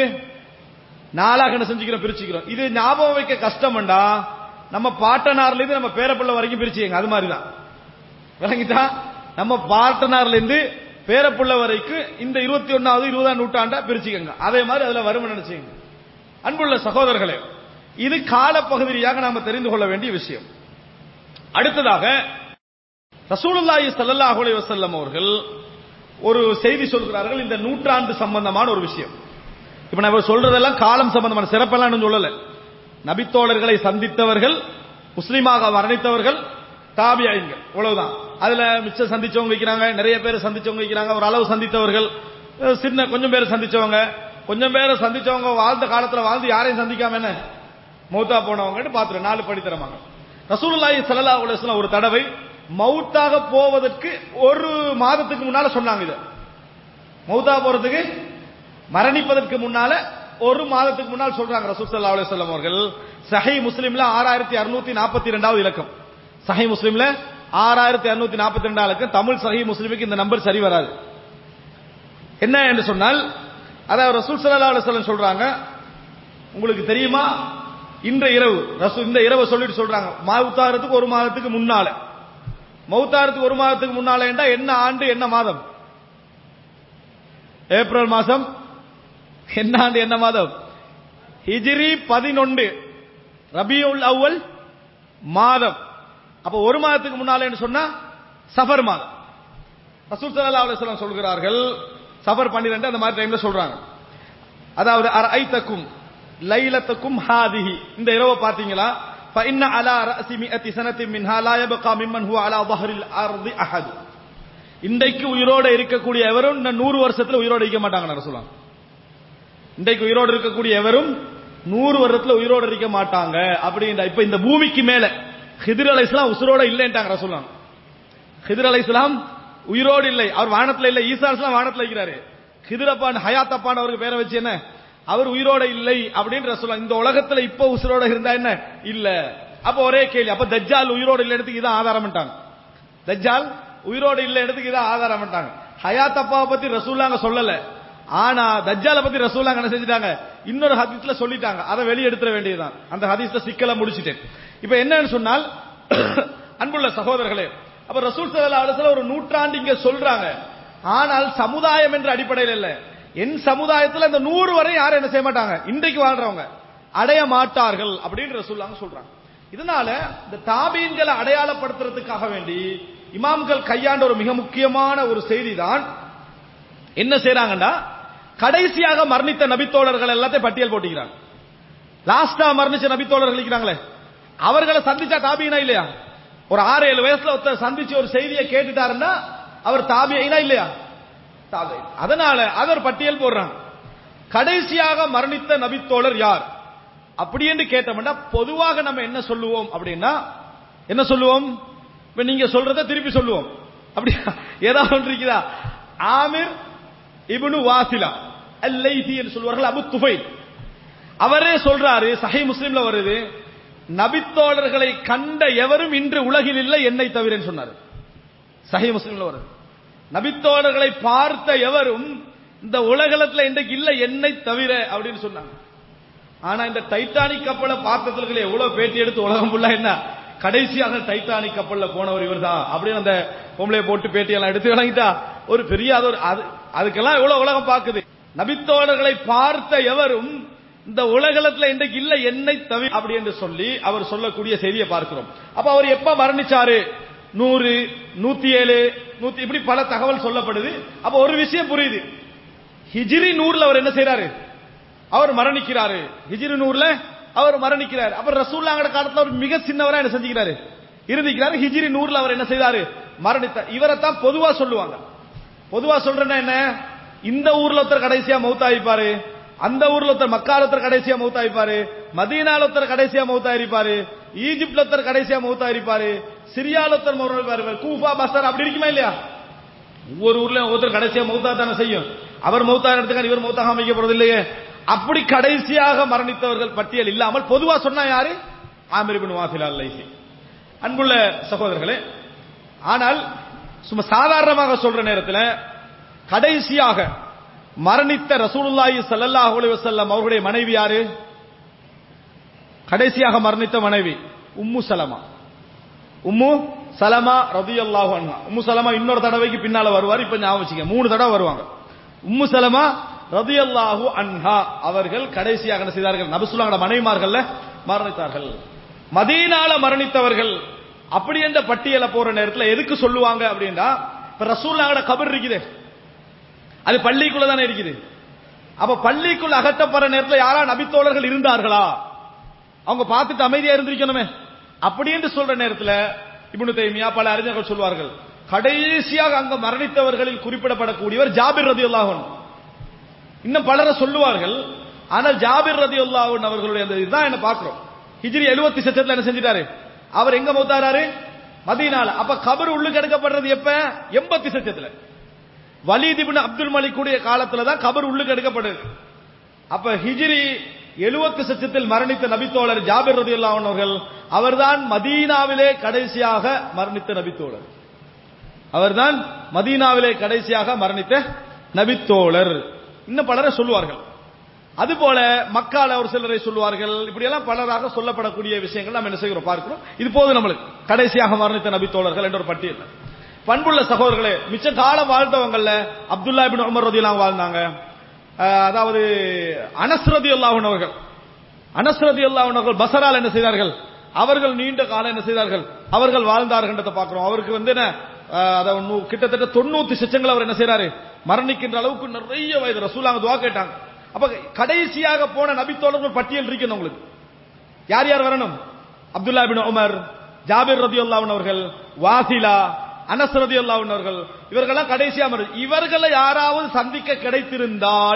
நாளாக என்ன செஞ்சுக்கிறோம், பிரிச்சுக்கிறோம். இது ஞாபகம் வைக்க கஷ்டம்டா. நம்ம பாட்டனார்ல இருந்து நம்ம பேரப்புள்ள வரைக்கும் பிரிச்சுங்க. அது மாதிரிதான் விளங்கிட்டா. நம்ம பாட்டனார்ல இருந்து பேரப்புள்ள வரைக்கும் இந்த இருபத்தி ஒன்னாவது இருபதாம் நூற்றாண்டா பிரிச்சுக்கங்க. அதே மாதிரி அதுல வரும் நினைச்சுங்க. அன்புள்ள சகோதரர்களே, இது காலப்பகுதியாக நாம தெரிந்து கொள்ள வேண்டிய விஷயம். அடுத்ததாக ரசூலுல்லாஹி ஸல்லல்லாஹு அலைஹி வஸல்லம் அவர்கள் ஒரு செய்தி சொல்கிறார்கள், இந்த நூற்றாண்டு சம்பந்தமான ஒரு விஷயம். இப்ப நான் சொல்றதெல்லாம் காலம் சம்பந்தமான சிறப்பெல்லாம் சொல்லல. நபித்தோழர்களை சந்தித்தவர்கள், முஸ்லீமாக மரணித்தவர்கள், தாபியீன்கள், இவ்வளவுதான். அதுல மிச்சம் சந்திச்சவங்க வைக்கிறாங்க, நிறைய பேர் சந்திச்சவங்க வைக்கிறாங்க, ஒரு அளவு சந்தித்தவர்கள், சின்ன கொஞ்சம் பேர் சந்திச்சவங்க, கொஞ்சம் பேரை சந்திச்சவங்க வாழ்ந்த காலத்துல வாழ்ந்து யாரையும் சந்திக்காம என்ன மௌத்தா போனவங்க பாத்துரு நாலு படித்தரமாங்க. ரசூலுல்லாஹி ஸல்லல்லாஹு அலைஹி வஸல்லம் ஒரு தடவை மௌத்தாக போவதற்கு ஒரு மாதத்துக்கு முன்னால சொன்னாங்க. இத மௌத்தா போறதுக்கு மரணிப்பதற்கு முன்னால ஒரு மாதத்துக்கு முன்னால் சொல்றாங்க ரசூல் ஸல்லல்லாஹு அலைஹி வஸல்லம் அவர்கள். சஹீஹ் முஸ்லிம்ல ஆறாயிரத்தி அறுநூத்தி நாற்பத்தி இரண்டாவது இலக்கம். சஹீஹ் முஸ்லிம்ல ஆறாயிரத்தி அறுநூத்தி நாற்பத்தி இரண்டாவது இலக்கம். தமிழ் சஹீஹ் முஸ்லிமுக்கு இந்த நம்பர் சரி வராது. என்ன என்று சொன்னால், அதாவது ரசூல் ஸல்லல்லாஹு அலைஹி வஸல்லம் சொல்றாங்க, உங்களுக்கு தெரியுமா இன்ற இரவு, ரசூல் இந்த இரவு சொல்லிட்டு சொல்றாங்க, மௌத்தாரத்துக்கு ஒரு மாதத்துக்கு முன்னால. மௌத்தாரத்துக்கு ஒரு மாதத்துக்கு முன்னால என்றா என்ன ஆண்டு என்ன மாதம்? ஏப்ரல் மாசம். என்ன ஆண்டு என்ன மாதம்? ஹிஜ்ரி பதினொன்று ரபியுல் அவ்வல் மாதம். அப்ப ஒரு மாதத்துக்கு முன்னால சொன்னா சஃபர் மாதம். ரசூல் ஸல்லல்லாஹு அலைஹி வஸல்லம் சொல்கிறார்கள், சஃபர் பன்னிரண்டு அந்த மாதிரி டைம்ல சொல்றாங்க. அதாவது அரைதக்கும் லைலத்துக்கும் ஹாதிஹி, இந்த இரவை பாத்தீங்களா? فإن على رأس مئة سنة منها لا يبقى ممن هو على ظهر الأرض أحد. இன்றைக்கு உயிரோட இருக்கக்கூடிய எவரும் நூறு வருஷத்துல உயிரோட இருக்க மாட்டாங்க ரசூலுல்லாஹ். இன்றைக்கு உயிரோடு இருக்கக்கூடிய எவரும் நூறு வருடத்துல உயிரோடு இருக்க மாட்டாங்க அப்படின்ற. இப்ப இந்த பூமிக்கு மேல ஹித்ர் அலைஹிஸ்ஸலாம் உயிரோட இல்லைன்றாங்க ரசூலுல்லாஹ். ஹித்ர் அலைஹிஸ்ஸலாம் உயிரோடு இல்லை, அவர் வானத்துல இல்லை. ஈசா அலைஹிஸ்ஸலாம் வானத்துல இருக்கிறாரு. ஹித்ரப்பான் ஹயாத்தப்பான் அவருக்கு பேரை வச்சு என்ன, அவர் உயிரோட இல்லை அப்படின்னு ரசூலுல்லாஹ். இந்த உலகத்துல இப்ப உயிரோட இருந்தா என்ன இல்ல. அப்ப ஒரே கேள்வி, அப்ப தஜ்ஜால் உயிரோடு இல்ல இடத்துக்கு இதான் ஆதாரம். தஜ்ஜால் உயிரோடு இல்ல இடத்துக்கு இதான் ஆதாரம். ஹயாத்தப்பாவை பத்தி ரசூலுல்லாஹ் சொல்லல, ஆனா தஜ்ஜாலை பத்தி ரசூலுல்லாஹ் என்ன செஞ்சிட்டாங்க, இன்னொரு ஹதீஸ்ல சொல்லிட்டாங்க. அதை வெளியே எடுத்துற வேண்டியதுதான். அந்த ஹதீஸ்ல சிக்கலை முடிச்சிட்டேன். இப்ப என்னன்னு சொன்னால், அன்புள்ள சகோதரர்களே, அப்ப ரசூல் ஸல்லல்லாஹு அலைஹி வஸல்லம் ஒரு நூற்றாண்டு இங்க சொல்றாங்க. ஆனால் சமுதாயம் என்ற அடிப்படையில் இல்ல. என் சமுதாயத்தில் இந்த நூறு வரை யாரும் என்ன செய்ய மாட்டாங்க, இன்றைக்கு வாழ்றவங்க அடைய மாட்டார்கள் அப்படின்னு ரசூலுல்லாஹ் சொல்றாங்க. இதனால இந்த தாபீன்களை அடையாளப்படுத்துறதுக்காக வேண்டி இமாம்கள் கையாண்ட ஒரு மிக முக்கியமான ஒரு செய்தி தான் என்ன செய்யறாங்கன்னா, கடைசியாக மரணித்த நபித்தோழர்கள் எல்லாத்தையும் பட்டியல் போட்டுக்கிறாங்க. லாஸ்டா மரணிச்ச நபித்தோழர்கள் இருக்கிறாங்களே, அவர்களை சந்திச்சா தாபீனா இல்லையா? ஒரு ஆறு ஏழு வயசுல ஒருத்தர் சந்திச்சு ஒரு செய்தியை கேட்டுட்டாருன்னா அவர் தாபீனா இல்லையா? தாபீன். அதனால அவர் பட்டியல் போடுறாங்க. கடைசியாக மரணித்த நபித்தோழர் யார் அப்படி என்று கேட்டோம்னா, பொதுவாக நம்ம என்ன சொல்லுவோம் அப்படின்னா, என்ன சொல்லுவோம்? இப்ப நீங்க சொல்றத திருப்பி சொல்லுவோம். அப்படி ஏதாவது ஒன்று இருக்குதா? ஆமிர் இப்னு வாசிலா அல்-லைசி என்று சொல்வார்கள், அபு துஃபைல். அவரே சொல்றாரு, சஹீஹ் முஸ்லிம்ல வருது, நபித்தோழர்களை கண்ட எவரும் இன்று உலகில் இல்லை என்னை தவிர சொன்னார். சஹீஹ் முஸ்லிம்ல வருது, நபித்தோழர்களை பார்த்த எவரும் இந்த உலகத்துல இன்றைக்கு இல்லை என்னை தவிர அப்படின்னு சொன்னாங்க. ஆனா இந்த டைட்டானிக் கப்பலை பார்த்தவர்கள் எவ்வளவு பேட்டி எடுத்து உலகம் ஃபுல்லா என்ன கடைசியாக டைட்டானிக் கப்பல்ல போனவர் இவர் தான் அப்படின்னு அந்த பொம்பளை போட்டு பேட்டி எல்லாம் எடுத்து வழங்கிட்டா ஒரு பெரிய அது அதுக்கெல்லாம் எவ்வளவு உலகம் பார்க்குது. நபித்தோழர்களை பார்த்த எவரும் இந்த உலகத்துல இன்றைக்கு இல்ல என்னை தவிர அப்படி என்று சொல்லி அவர் சொல்லக்கூடிய செய்தியை பார்க்கிறோம். அப்ப அவர் எப்ப மரணிச்சாரு? நூறு, நூத்தி ஏழு, நூத்தி இப்படி பல தகவல் சொல்லப்படுது. அப்ப ஒரு விஷயம் புரியுது, ஹிஜ்ரி நூறுல அவர் என்ன செய்யறாரு? அவர் மரணிக்கிறாரு. ஹிஜ்ரி நூறுல அவர் மரணிக்கிறார். அப்ப ரசூலுல்லாஹ்வோட காலத்துல அவர் மிக சின்னவரா என்ன செஞ்சுக்கிறாரு? இருந்திக்கிறாரு. ஹிஜ்ரி நூறுல அவர் என்ன செய்தாரு? மரணித்தார். இவரை தான் பொதுவா சொல்லுவாங்க. பொதுவா சொல்றேன்னா என்ன? இந்த ஊர்ல ஒருத்தர் கடைசியா மௌத்தாயிருப்பாரு, அந்த ஊர்ல ஒருத்தர் மக்கால ஒருத்தர் கடைசியா மௌத்தாயிருப்பாரு, மதீனால ஒருத்தர் கடைசியா மௌத்தாயிருப்பாரு, ஈஜிப்ட்ல ஒருத்தர் கடைசியா மௌத்தாயிருப்பாரு, சிரியால ஒருத்தர் மௌத்தாயிருப்பாரு, கூஃபா பஸ்தர் அப்படி இருக்குமா இல்லையா? ஒவ்வொரு ஊர்ல ஒருத்தர் கடைசியா மௌத்தா தானே செய்யும். அவர் மௌத்தா எடுத்துக்கான இவர் மௌத்தாக அமைக்க போறது இல்லையே. அப்படி கடைசியாக மரணித்தவர்கள் பட்டியல் இல்லாமல் பொதுவா சொன்னா யாரு? ஆமிர் இப்னு வாசில் அல்-லைசி. அன்புள்ள சகோதரர்களே, ஆனால் சும்மா சாதாரணமாக சொல்ற நேரத்தில் கடைசியாக மரணித்த ரசூலுல்லாஹி ஸல்லல்லாஹு அலைஹி வஸல்லம் அவருடைய மனைவி யாரு? கடைசியாக மரணித்த மனைவி உம்மு சலமா. உம்மு சலமா ரலியல்லாஹு அன்ஹா. உம்மு சலமா இன்னொரு தடவைக்கு பின்னால வருவார். இப்ப ஞாபகம் வச்சுங்க, மூணு தடவை வருவாங்க. உம்மு சலமா ரலியல்லாஹு அன்ஹா அவர்கள் கடைசியாக என்ன செய்தார்கள்? நபி ஸல்லல்லாஹு அலைஹி மனைவிமார்கள்ல மரணித்தார்கள். மதீனால மரணித்தவர்கள் அப்படி என்ற பட்டியல போற நேரத்தில் எதுக்கு சொல்லுவாங்க அப்படின்னா, இப்ப ரசூலுல்லாஹோட கபர் இருக்குது, அது பள்ளிக்குள்ள தானே இருக்குது. அப்ப பள்ளிக்குள்ள அகற்றப்படுற நேரத்தில் யாரா நபித்தோழர்கள் இருந்தார்களா? அவங்க பார்த்துட்டு அமைதியா இருந்திருக்கணுமே. அப்படி என்று சொல்ற நேரத்தில் இப்னு தைமியா பல அறிஞர்கள் சொல்வார்கள், கடைசியாக அங்க மரணித்தவர்களில் குறிப்பிடப்படக்கூடியவர் ஜாபிர் ரலியல்லாஹு அன்ஹு. இன்னும் பலரை சொல்லுவார்கள். ஆனால் ஜாபிர் ரலியல்லாஹு அன்ஹு அவர்களுடைய அந்த இதுதான் என்ன பார்க்கிறோம். ஹிஜ்ரி எழுபத்தி சச்சத்துல என்ன செஞ்சிட்டாரு? அவர் எங்க மௌத்தாராரு? மதீனால. அப்ப கபர் உள்ளுக்கு எடுக்கப்படுறது எப்ப? எண்பத்தி சச்சத்துல. வலீத் இப்னு அப்துல் மலிக்குடைய காலத்துல தான் கபர் உள்ளுக்கு எடுக்கப்படுது. அப்ப ஹிஜ்ரி எழுபத்தி சச்சத்தில் மரணித்த நபித்தோழர் ஜாபிர் ரலியல்லாஹு அன்ஹு அவர்கள் அவர்தான் மதீனாவிலே கடைசியாக மரணித்த நபித்தோழர். அவர்தான் மதீனாவிலே கடைசியாக மரணித்த நபித்தோழர். இன்னும் பலரை சொல்லுவார்கள். அதுபோல மக்கால ஒரு சிலரை சொல்லுவார்கள். இப்படி எல்லாம் பலராக சொல்லப்படக்கூடிய விஷயங்கள் நாம் என்ன செய்கிறோம் பார்க்கிறோம். இது போது நம்மளுக்கு கடைசியாக மரணித்த நபித்தோழர்கள் என்ற ஒரு பட்டியல். பண்புள்ள சகோதரர்களே, மிச்ச காலம் வாழ்ந்தவங்கல்ல அப்துல்லா இப்னு உமர் ரலியல்லாஹு வாழ்ந்தாங்க. அதாவது அனஸ் ரலியல்லாஹு அன்ஹு அவர்கள் அனஸ் ரலியல்லாஹு அன்ஹு அவர்கள் பஸரால என்ன செய்தார்கள்? அவர்கள் நீண்ட காலம் என்ன செய்தார்கள்? அவர்கள் வாழ்ந்தார்கள் பார்க்கிறோம். அவருக்கு வந்து என்ன அதாவது கிட்டத்தட்ட தொண்ணூத்தி சச்சங்கள் அவர் என்ன செய்யறாரு? மரணிக்கின்ற அளவுக்கு நிறைய வயது. ரசூலுல்லாஹ் துஆ கேட்டாங்க. அப்ப கடைசியாக போன நபித்தோழர்கள் பட்டியல் இருக்கு உங்களுக்கு. யார் யார் வரணும்? அப்துல்லா இப்னு உமர், ஜாபிர் ரலியல்லாஹு அன்ஹு அவர்கள், வாசிலா, அனஸ் ரலியல்லாஹு அன்ஹு அவர்கள், இவர்களெல்லாம் கடைசியா மரண. இவர்களை யாராவது சந்திக்க கிடைத்திருந்தால்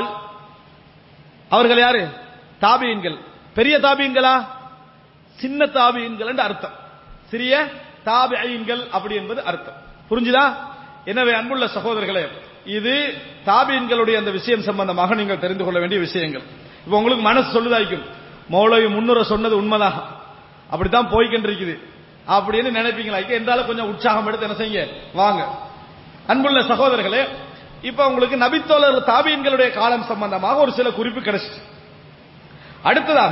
அவர்கள் யாரு? தாபீன்கள். பெரிய தாபீன்களா? சின்ன தாபீன்கள் என்று அர்த்தம். சிறிய தாபீன்கள் அப்படி என்பது அர்த்தம். புரிஞ்சுதா? எனவே அன்புள்ள சகோதரர்களே, இது தாபீன்களுடைய அந்த விஷயம் சம்பந்தமாக நீங்கள் தெரிந்து கொள்ள வேண்டிய விஷயங்கள். இப்ப உங்களுக்கு மனசு சொல்லுதாய்க்கும், மௌலவி முன்னுரை சொன்னது உண்மைதான், அப்படித்தான் போய்கின்றிருக்குது அப்படின்னு நினைப்பீங்களா? என்றாலும் கொஞ்சம் உற்சாகம் எடுத்து என்ன செய்யுங்க, வாங்க. அன்புள்ள சகோதரர்களே, இப்ப உங்களுக்கு நபித்தோழர் தாபீன்களுடைய காலம் சம்பந்தமாக ஒரு சில குறிப்பு கிடைச்சிச்சு. அடுத்ததாக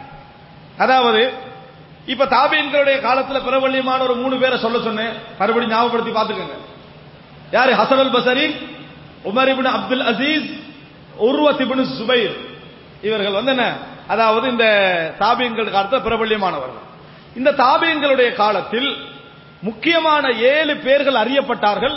அதாவது இப்ப தாபீன்களுடைய காலத்துல பிரபல்யமான ஒரு மூணு பேரை சொல்ல சொன்னேன். மறுபடியும் ஞாபகப்படுத்தி பார்த்துக்கோங்க. யாரு? Hasan al Basri, Umar ibn Abdul Aziz, Urwah ibn Zubair. இவர்கள் வந்து என்ன, அதாவது இந்த தாபீன்கள் காலத்தில் பிரபல்யமானவர்கள். இந்த தாபீன்களுடைய காலத்தில் முக்கியமான ஏழு பேர்கள் அறியப்பட்டார்கள்.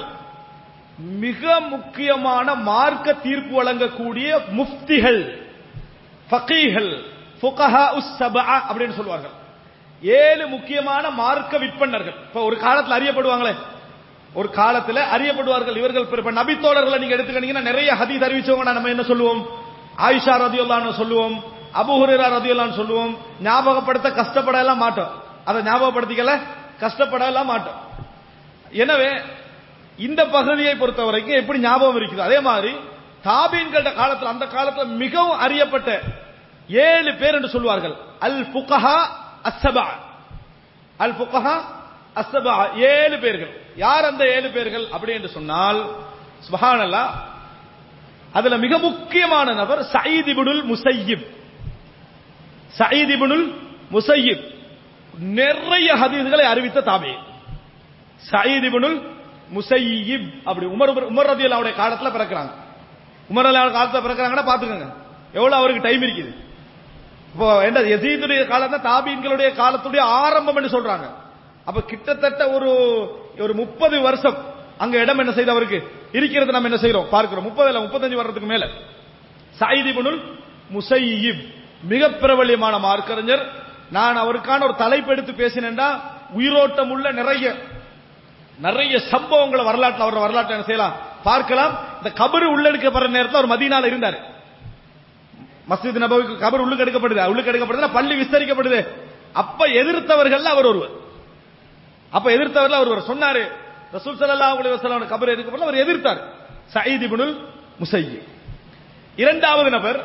மிக முக்கியமான மார்க்க தீர்ப்பு வழங்கக்கூடிய முஃப்திகள், ஃபகீஹ்கள், ஃபுகஹா உஸ் சபஅ அப்படின்னு சொல்வார்கள். ஏழு முக்கியமான மார்க்க விற்பனர்கள். இப்ப ஒரு காலத்தில் அறியப்படுவாங்களே, ஒரு காலத்தில் அறியப்படுவார்கள் இவர்கள். இப்ப நபித்தோழர்களை நீங்க எடுத்துக்கிட்டீங்கன்னா நிறைய ஹதீஸ் அறிவிச்சவங்க நம்ம என்ன சொல்லுவோம்? ஆயிஷா ரலியல்லாஹு அன்ஹா சொல்லுவோம், அபூ ஹுரைரா ரலியல்லாஹு அன்ஹு சொல்லுவோம். ஞாபகப்படுத்த கஷ்டப்பட எல்லாம் மாட்டோம். அதை ஞாபகப்படுத்திக்கல கஷ்டப்பட எல்லாம் மாட்டோம். எனவே இந்த பகுதியை பொறுத்த வரைக்கும் எப்படி ஞாபகம் இருக்குது, அதே மாதிரி தாபீன்கள காலத்தில் அந்த காலத்தில் மிகவும் அறியப்பட்ட ஏழு பேர் என்று சொல்வார்கள். அல் ஃபுகஹா அஸ்ஸபா, அல் ஃபுகஹா அஸ்ஸபா, ஏழு பேர்கள். யார் அந்த ஏழு பேர்கள் அப்படி என்று சொன்னால், சுப்ஹானல்லாஹ், அதுல மிக முக்கியமான நபர் சயீத் இப்னுல் முஸையிப். சயீத் இப்னுல் முஸையிப் நிறைய ஹதீஸ்களை அறிவித்த தாபீன். சயீத் இப்னுல் முஸையிப் அப்படி உமர் உமர் ரலியல்லாஹு அன்ஹு காலத்துல பிறக்கிறாங்க. உமர் அலி காலத்துல பிறக்கிறாங்கன்னா பாத்துக்கோங்க எவ்வளவு அவருக்கு டைம் இருக்குது. இப்போ என்ன யசீதுடைய காலம் தான் தாபீன்களுடைய காலத்துடைய ஆரம்பம் என்று சொல்றாங்க. அப்ப கிட்டத்தட்ட ஒரு ஒரு முப்பது வருஷம் அங்க இடம் என்ன செய்து அவருக்கு இருக்கிறது நம்ம என்ன செய்யறோம் பார்க்கிறோம். முப்பது இல்ல முப்பத்தஞ்சு வருடத்துக்கு மேல. சயீத் இப்னுல் முஸையிப் மிக பிரபல்யமான மார்க்கறிஞர். நான் அவருக்கான ஒரு தலைப்பு எடுத்து பேசினேன்டா உயிரோட்டம் உள்ள நிறைய நிறைய சம்பவங்களை வரலாற்றில் அவர் வரலாற்றை என்ன செய்யலாம் பார்க்கலாம். இந்த கபரு உள்ளெடுக்கப்படுற நேரத்தில் அவர் மதீனால இருந்தார். மஸ்ஜித் நபவிக்கு கபர் உள்ளுக்கு எடுக்கப்படுது, உள்ளுக்கு எடுக்கப்படுது, பள்ளி விஸ்தரிக்கப்படுது. அப்ப எதிர்த்தவர்கள் அவர் ஒருவர். அப்ப எதிர்த்தவர்கள் அவர் ஒருவர் சொன்னாரு ரசூல் ஸல்லல்லாஹு அலைஹி வஸல்லம் கபர் எடுக்கப்படல, அவர் எதிர்த்தார். Saeed ibnul Musayyib. இரண்டாவது நபர்,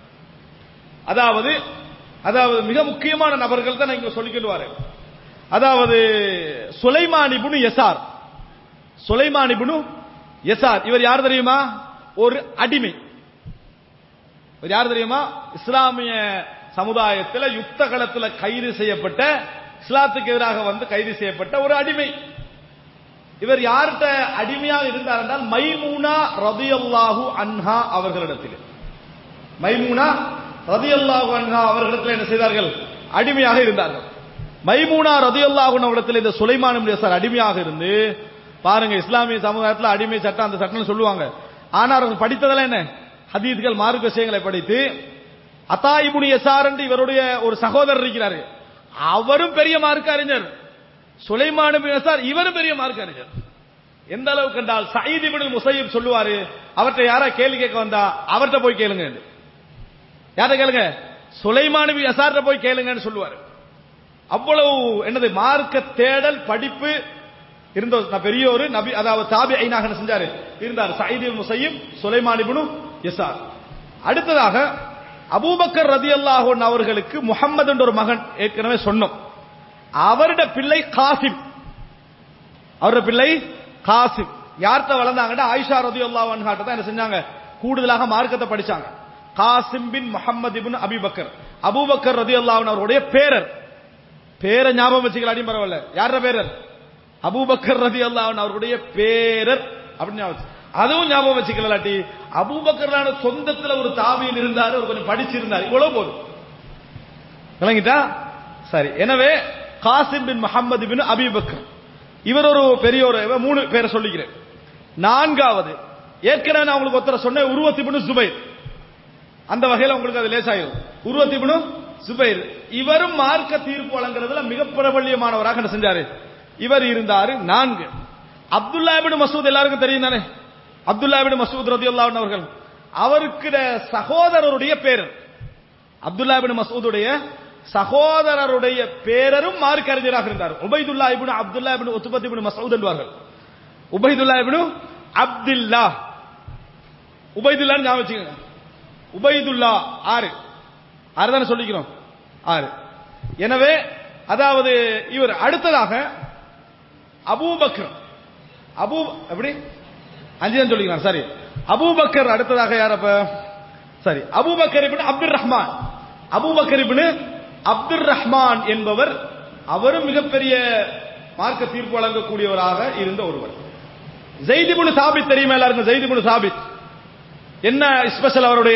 அதாவது அதாவது மிக முக்கியமான நபர்கள் தான் இங்க சொல்லிக்கொள்வாரு. அதாவது சுலைமான் இப்னு யசார். சுலைமான் இப்னு யசார் இவர் யார் தெரியுமா? ஒரு அடிமை. இவர் யார் தெரியுமா? இஸ்லாமிய சமுதாயத்தில் யுத்த களத்தில் கைது செய்யப்பட்ட, இஸ்லாத்துக்கு எதிராக வந்து கைது செய்யப்பட்ட ஒரு அடிமை. இவர் யார்கிட்ட அடிமையாக இருந்தார் என்றால் மைமூனா ரலியல்லாஹு அன்ஹா அவர்களிடத்தில். மைமூனா ரலியல்லாஹு அன்ஹா அவர்களிடத்தில் என்ன செய்தார்கள்? அடிமையாக இருந்தார்கள். மைமூனா ரலியல்லாஹு அன்ஹாவிடத்தில் இந்த சுலைமான் இப்னு யசார் அடிமையாக இருந்து, பாருங்க இஸ்லாமிய சமுதாயத்தில் அடிமை சட்டம் அந்த சட்டம் சொல்லுவாங்க. ஆனா அவர்கள் படித்ததெல்லாம் என்ன? ஹதீஸ்கள் மார்க்க விஷயங்களை படித்து, அத்தா இப்னு யசார் என்று இவருடைய ஒரு சகோதரர் இருக்கிறார், அவரும் பெரிய மார்க்க அறிஞர். சுலைமான் இப்னு யசார் இவரும் பெரிய மார்க்க அறிஞர். எந்த அளவுக்கு என்றால் சயீத் இப்னுல் முஸையிப் சொல்லுவாரு, அவர்கிட்ட யாரா கேள்வி கேட்க வந்தா அவர்கிட்ட போய் கேளுங்க. யார்கிட்ட கேளுங்க? சுலைமான் இப்னு யசார்கிட்ட போய் கேளுங்கன்னு சொல்லுவாரு. அவ்வளவு என்னது மார்க்க தேடல் படிப்பு இருந்த பெரிய ஒரு நபி, அதாவது தாபிஈனாக என்ன செஞ்சாரு இருந்தார் Saeed ibn Musayyib, Sulaiman ibn Yasar. அடுத்ததாக அபூபக்கர் ரலியல்லாஹு அன்ஹு அவர்களுக்கு முஹம்மது என்ற ஒரு மகன் ஏற்கனவே சொன்னோம். அவருடைய பிள்ளை காசிம். அவருடைய பிள்ளை காசிம் யார்கிட்ட வளர்ந்தாங்கன்னா ஆயிஷா ரலியல்லாஹு அன்ஹா தான் என்ன செஞ்சாங்க கூடுதலாக மார்க்கத்தை படிச்சாங்க. Qasim bin Muhammad ibn Abu Bakr. Abu Bakr ரலியல்லாஹு அன்ஹு அவருடைய பேரர். பேரை ஞாபகம் வச்சுக்கலாம் பரவாயில்ல. யார பேரர்? அபூபக்கர் ரலியல்லாஹு அன்ஹு அவருடைய பேரர் அப்படின்னு ஞாபகம். அதுவும் ஞாபகம் வச்சுக்கலாட்டி அபூபக்கரான சொந்தத்துல ஒரு தாபியில் இருந்தாரு, ஒரு கொஞ்சம் படிச்சிருந்தார், இவ்வளவு போதும். விளங்கிட்டா? சரி. எனவே Qasim bin Muhammad bin Abu Bakr இவர் ஒரு பெரிய ஒரு மூணு பேரை சொல்லிக்கிறேன். நான்காவது ஏற்கனவே நான் உங்களுக்கு ஒருத்தர சொன்ன உருவத் இப்னு சுபைர். அந்த வகையில் உங்களுக்கு அது லேசாயிரும். உருவத் இப்னு சுபைர் இவரும் மார்க்க தீர்ப்பு வழங்குறதுல மிக பிரபல்யமானவராக என்ன செஞ்சாரு இவர் இருந்தாரு. நான்கு அப்துல்லா இப்னு மஸ்ஊத் எல்லாருக்கும் தெரியும் தானே? அப்துல்லா இப்னு மஸ்ஊத் ரலியல்லாஹு அன்ஹு அவர்கள் அவருக்கு சகோதரருடைய பேரர். அப்துல்லா இப்னு மஸ்ஊதுடைய சகோதரருடைய பேரரும் மார்க்க அறிஞராக இருந்தார். உபைதுல்லா இப்னு அப்துல்லா இப்னு உத்பத் இப்னு மஸ்ஊத் என்பார்கள். உபைதுல்லா இப்னு அப்துல்லா, உபைதுல்லா ஞாபகம் வச்சுக்கோங்க. உபைதுல்லா ஆறு ஆறு தானே சொல்லிக்கிறோம், ஆறு. எனவே அதாவது இவர் அடுத்ததாக அபூபக்கர், அபூ எப்படி அஞ்சு தான் சொல்லிக்கிறார். சரி, அபூபக்கர் அடுத்ததாக யார் அப்ப? சரி, Abu Bakr ibn Abdur Rahman. Abu Bakr ibn Abdur Rahman என்பவர், அவரும் மிகப்பெரிய மார்க்க தீர்ப்பு வழங்கக்கூடியவராக இருந்த ஒருவர். ஸைத் இப்னு சாபித் தெரியுமா எல்லாருக்கும்? ஸைத் இப்னு சாபித் என்ன ஸ்பெஷல்? அவருடைய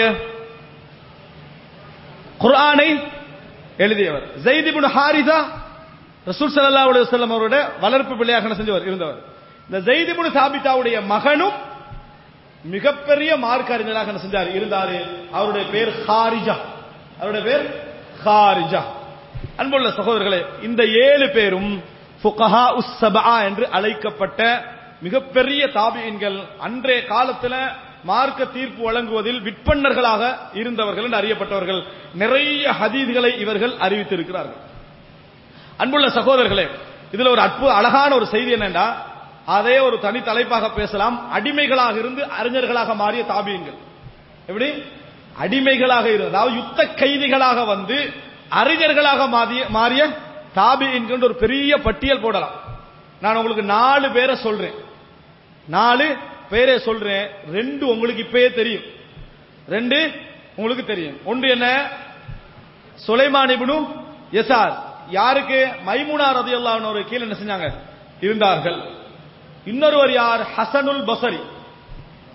குர்ஆனை எழுதியவர். ஸைத் இப்னு ஹாரிஸா ரசூல் ஸல்லல்லாஹு அலைஹி வஸல்லம் அவருடைய வளர்ப்பு பிள்ளையாக செஞ்சவர் இருந்தவர். இந்த ஸைத் இப்னு சாபித்தாவுடைய மகனும் மிகப்பெரிய மார்க்க அறிஞராக செஞ்சார் இருந்தாரு. அவருடைய பேர் ஹாரிஜா. அவருடைய பேர் ஹாரிஜா. அன்புள்ள சகோதரர்களே, இந்த ஏழு பேரும் ஃபுகஹா உஸ் சபஆ என்று அழைக்கப்பட்ட மிகப்பெரிய தாபிஈன்கள். அன்றைய காலத்தில் மார்க்க தீர்ப்பு வழங்குவதில் விற்பன்னர்களாக இருந்தவர்கள் என்று அறியப்பட்டவர்கள். நிறைய ஹதீஸ்களை இவர்கள் அறிவித்திருக்கிறார்கள். அன்புள்ள சகோதரர்களே, இதுல ஒரு அற்புத அழகான ஒரு செய்தி என்னன்னா, அதே ஒரு தனி தலைப்பாக பேசலாம். அடிமைகளாக இருந்து அறிஞர்களாக மாறிய தாபியீன்கள். எப்படி அடிமைகளாக இருந்து, அதாவது யுத்த கைதிகளாக வந்து அறிஞர்களாக மாறிய தாபியீன்கள் ஒரு பெரிய பட்டியல் போடலாம். நான் உங்களுக்கு நாலு பேரை சொல்றேன், நாலு பேரை சொல்றேன். ரெண்டு உங்களுக்கு இப்பயே தெரியும், ரெண்டு உங்களுக்கு தெரியும். ஒன்று என்ன? சுலைமான் இப்னு யசார். யாருக்கு? மைமுனா ரலியல்லாஹு அன்ஹா கீழ என்ன செஞ்சாங்க இருந்தார்கள். இன்னொருவர் யார்? ஹசனுல் பஸரி.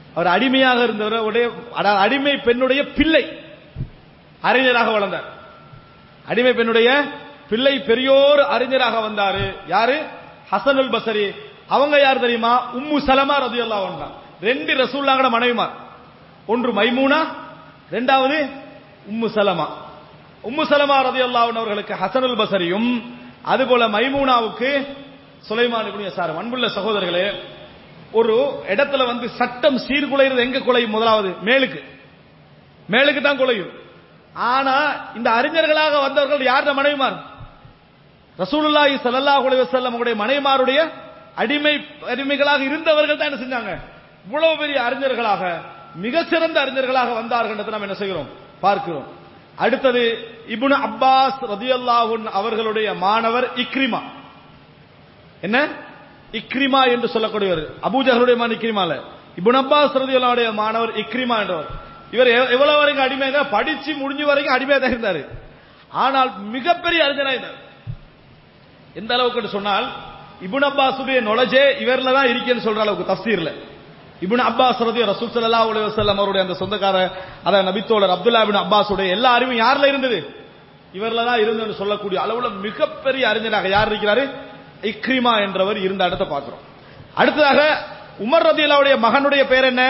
அவர் அடிமையாக இருந்தவருடைய அடிமை பெண்ணுடைய பிள்ளை அறிஞராக வளர்ந்தார். அடிமை பெண்ணுடைய பிள்ளை பெரியோர் அறிஞராக வந்தாரு. யாரு? ஹசனுல் பஸரி. அவங்க யார் தெரியுமா? உம்மு சலமா ரலியல்லாஹு அன்ஹா. ரெண்டு ரசூலுல்லாஹ்வோட மனைவிமார். ஒன்று மைமூனா, இரண்டாவது உம்மு சலமா. உம்மு சலமா ரலியல்லாஹு அன்ஹா அவர்களுக்கு ஹசனுல் பஸரியும், அதுபோல மைமூனாவுக்கு சுலைமான் இப்னு யஸார். அன்புள்ள சகோதரர்களே, ஒரு இடத்துல வந்து சட்டம் சீர்குலைறது எங்க குலையும்? முதலாவது மேலுக்கு, மேலுக்கு தான் குலையும். ஆனா இந்த அறிஞர்களாக வந்தவர்கள் யாருடைய மனைவிமார்? ரசூலுல்லாஹி ஸல்லல்லாஹு அலைஹி வஸல்லம் உடைய மனைவிமாருடைய அடிமை அடிமைகளாக இருந்தவர்கள் தான் என்ன செஞ்சாங்க? இவ்வளவு பெரிய அறிஞர்களாக, மிக சிறந்த அறிஞர்களாக வந்தார்கள் என்று நாம் என்ன செய்கிறோம்? பார்க்கிறோம். அடுத்தது இப்னு அப்பாஸ் ரலியல்லாஹு அன்ஹு அவர்களுடைய மாணவர் இக்ரிமா. என்ன? இக்ரிமா என்று சொல்லக்கூடியவர். அபூஜஹலுடைய மகன் இக்ரிமா இல்ல, இப்னு அப்பாஸ் ரலியல்லாஹு அன்ஹுடைய மாணவர் இக்ரிமா என்றவர். இவர் எவ்வளவு வரைக்கும் அடிமையாக படிச்சு முடிஞ்ச வரைக்கும் அடிமையாக தான் இருந்தார். ஆனால் மிகப்பெரிய அறிஞராக இருந்தார். எந்த அளவுக்கு சொன்னால் இப்னு அப்பாஸுடைய knowledge இவர்ல தான் இருக்குன்னு சொல்ற அளவுக்கு தஃசீர்ல இப்னு அப்பாஸ் ரலியல்லாஹு ரசூல் ஸல்லல்லாஹு அலைஹி வஸல்லம் அவருடைய அந்த சொந்தக்கார அத நபித்தோழர் அப்துல்லா இப்னு அப்பாஸுடைய எல்லா அறிவும் யார்ல இருந்தது? இவர்ல தான் இருந்ததுன்னு சொல்லக்கூடிய அளவுல மிகப்பெரிய அறிஞராக யார் இருக்கிறாரு? இக்ரிமா என்றவர் இருந்த இடத்தை பார்க்கிறோம். அடுத்ததாக உமர் ரலியல்லாஹு அன்ஹுடைய மகனுடைய பெயர் என்ன?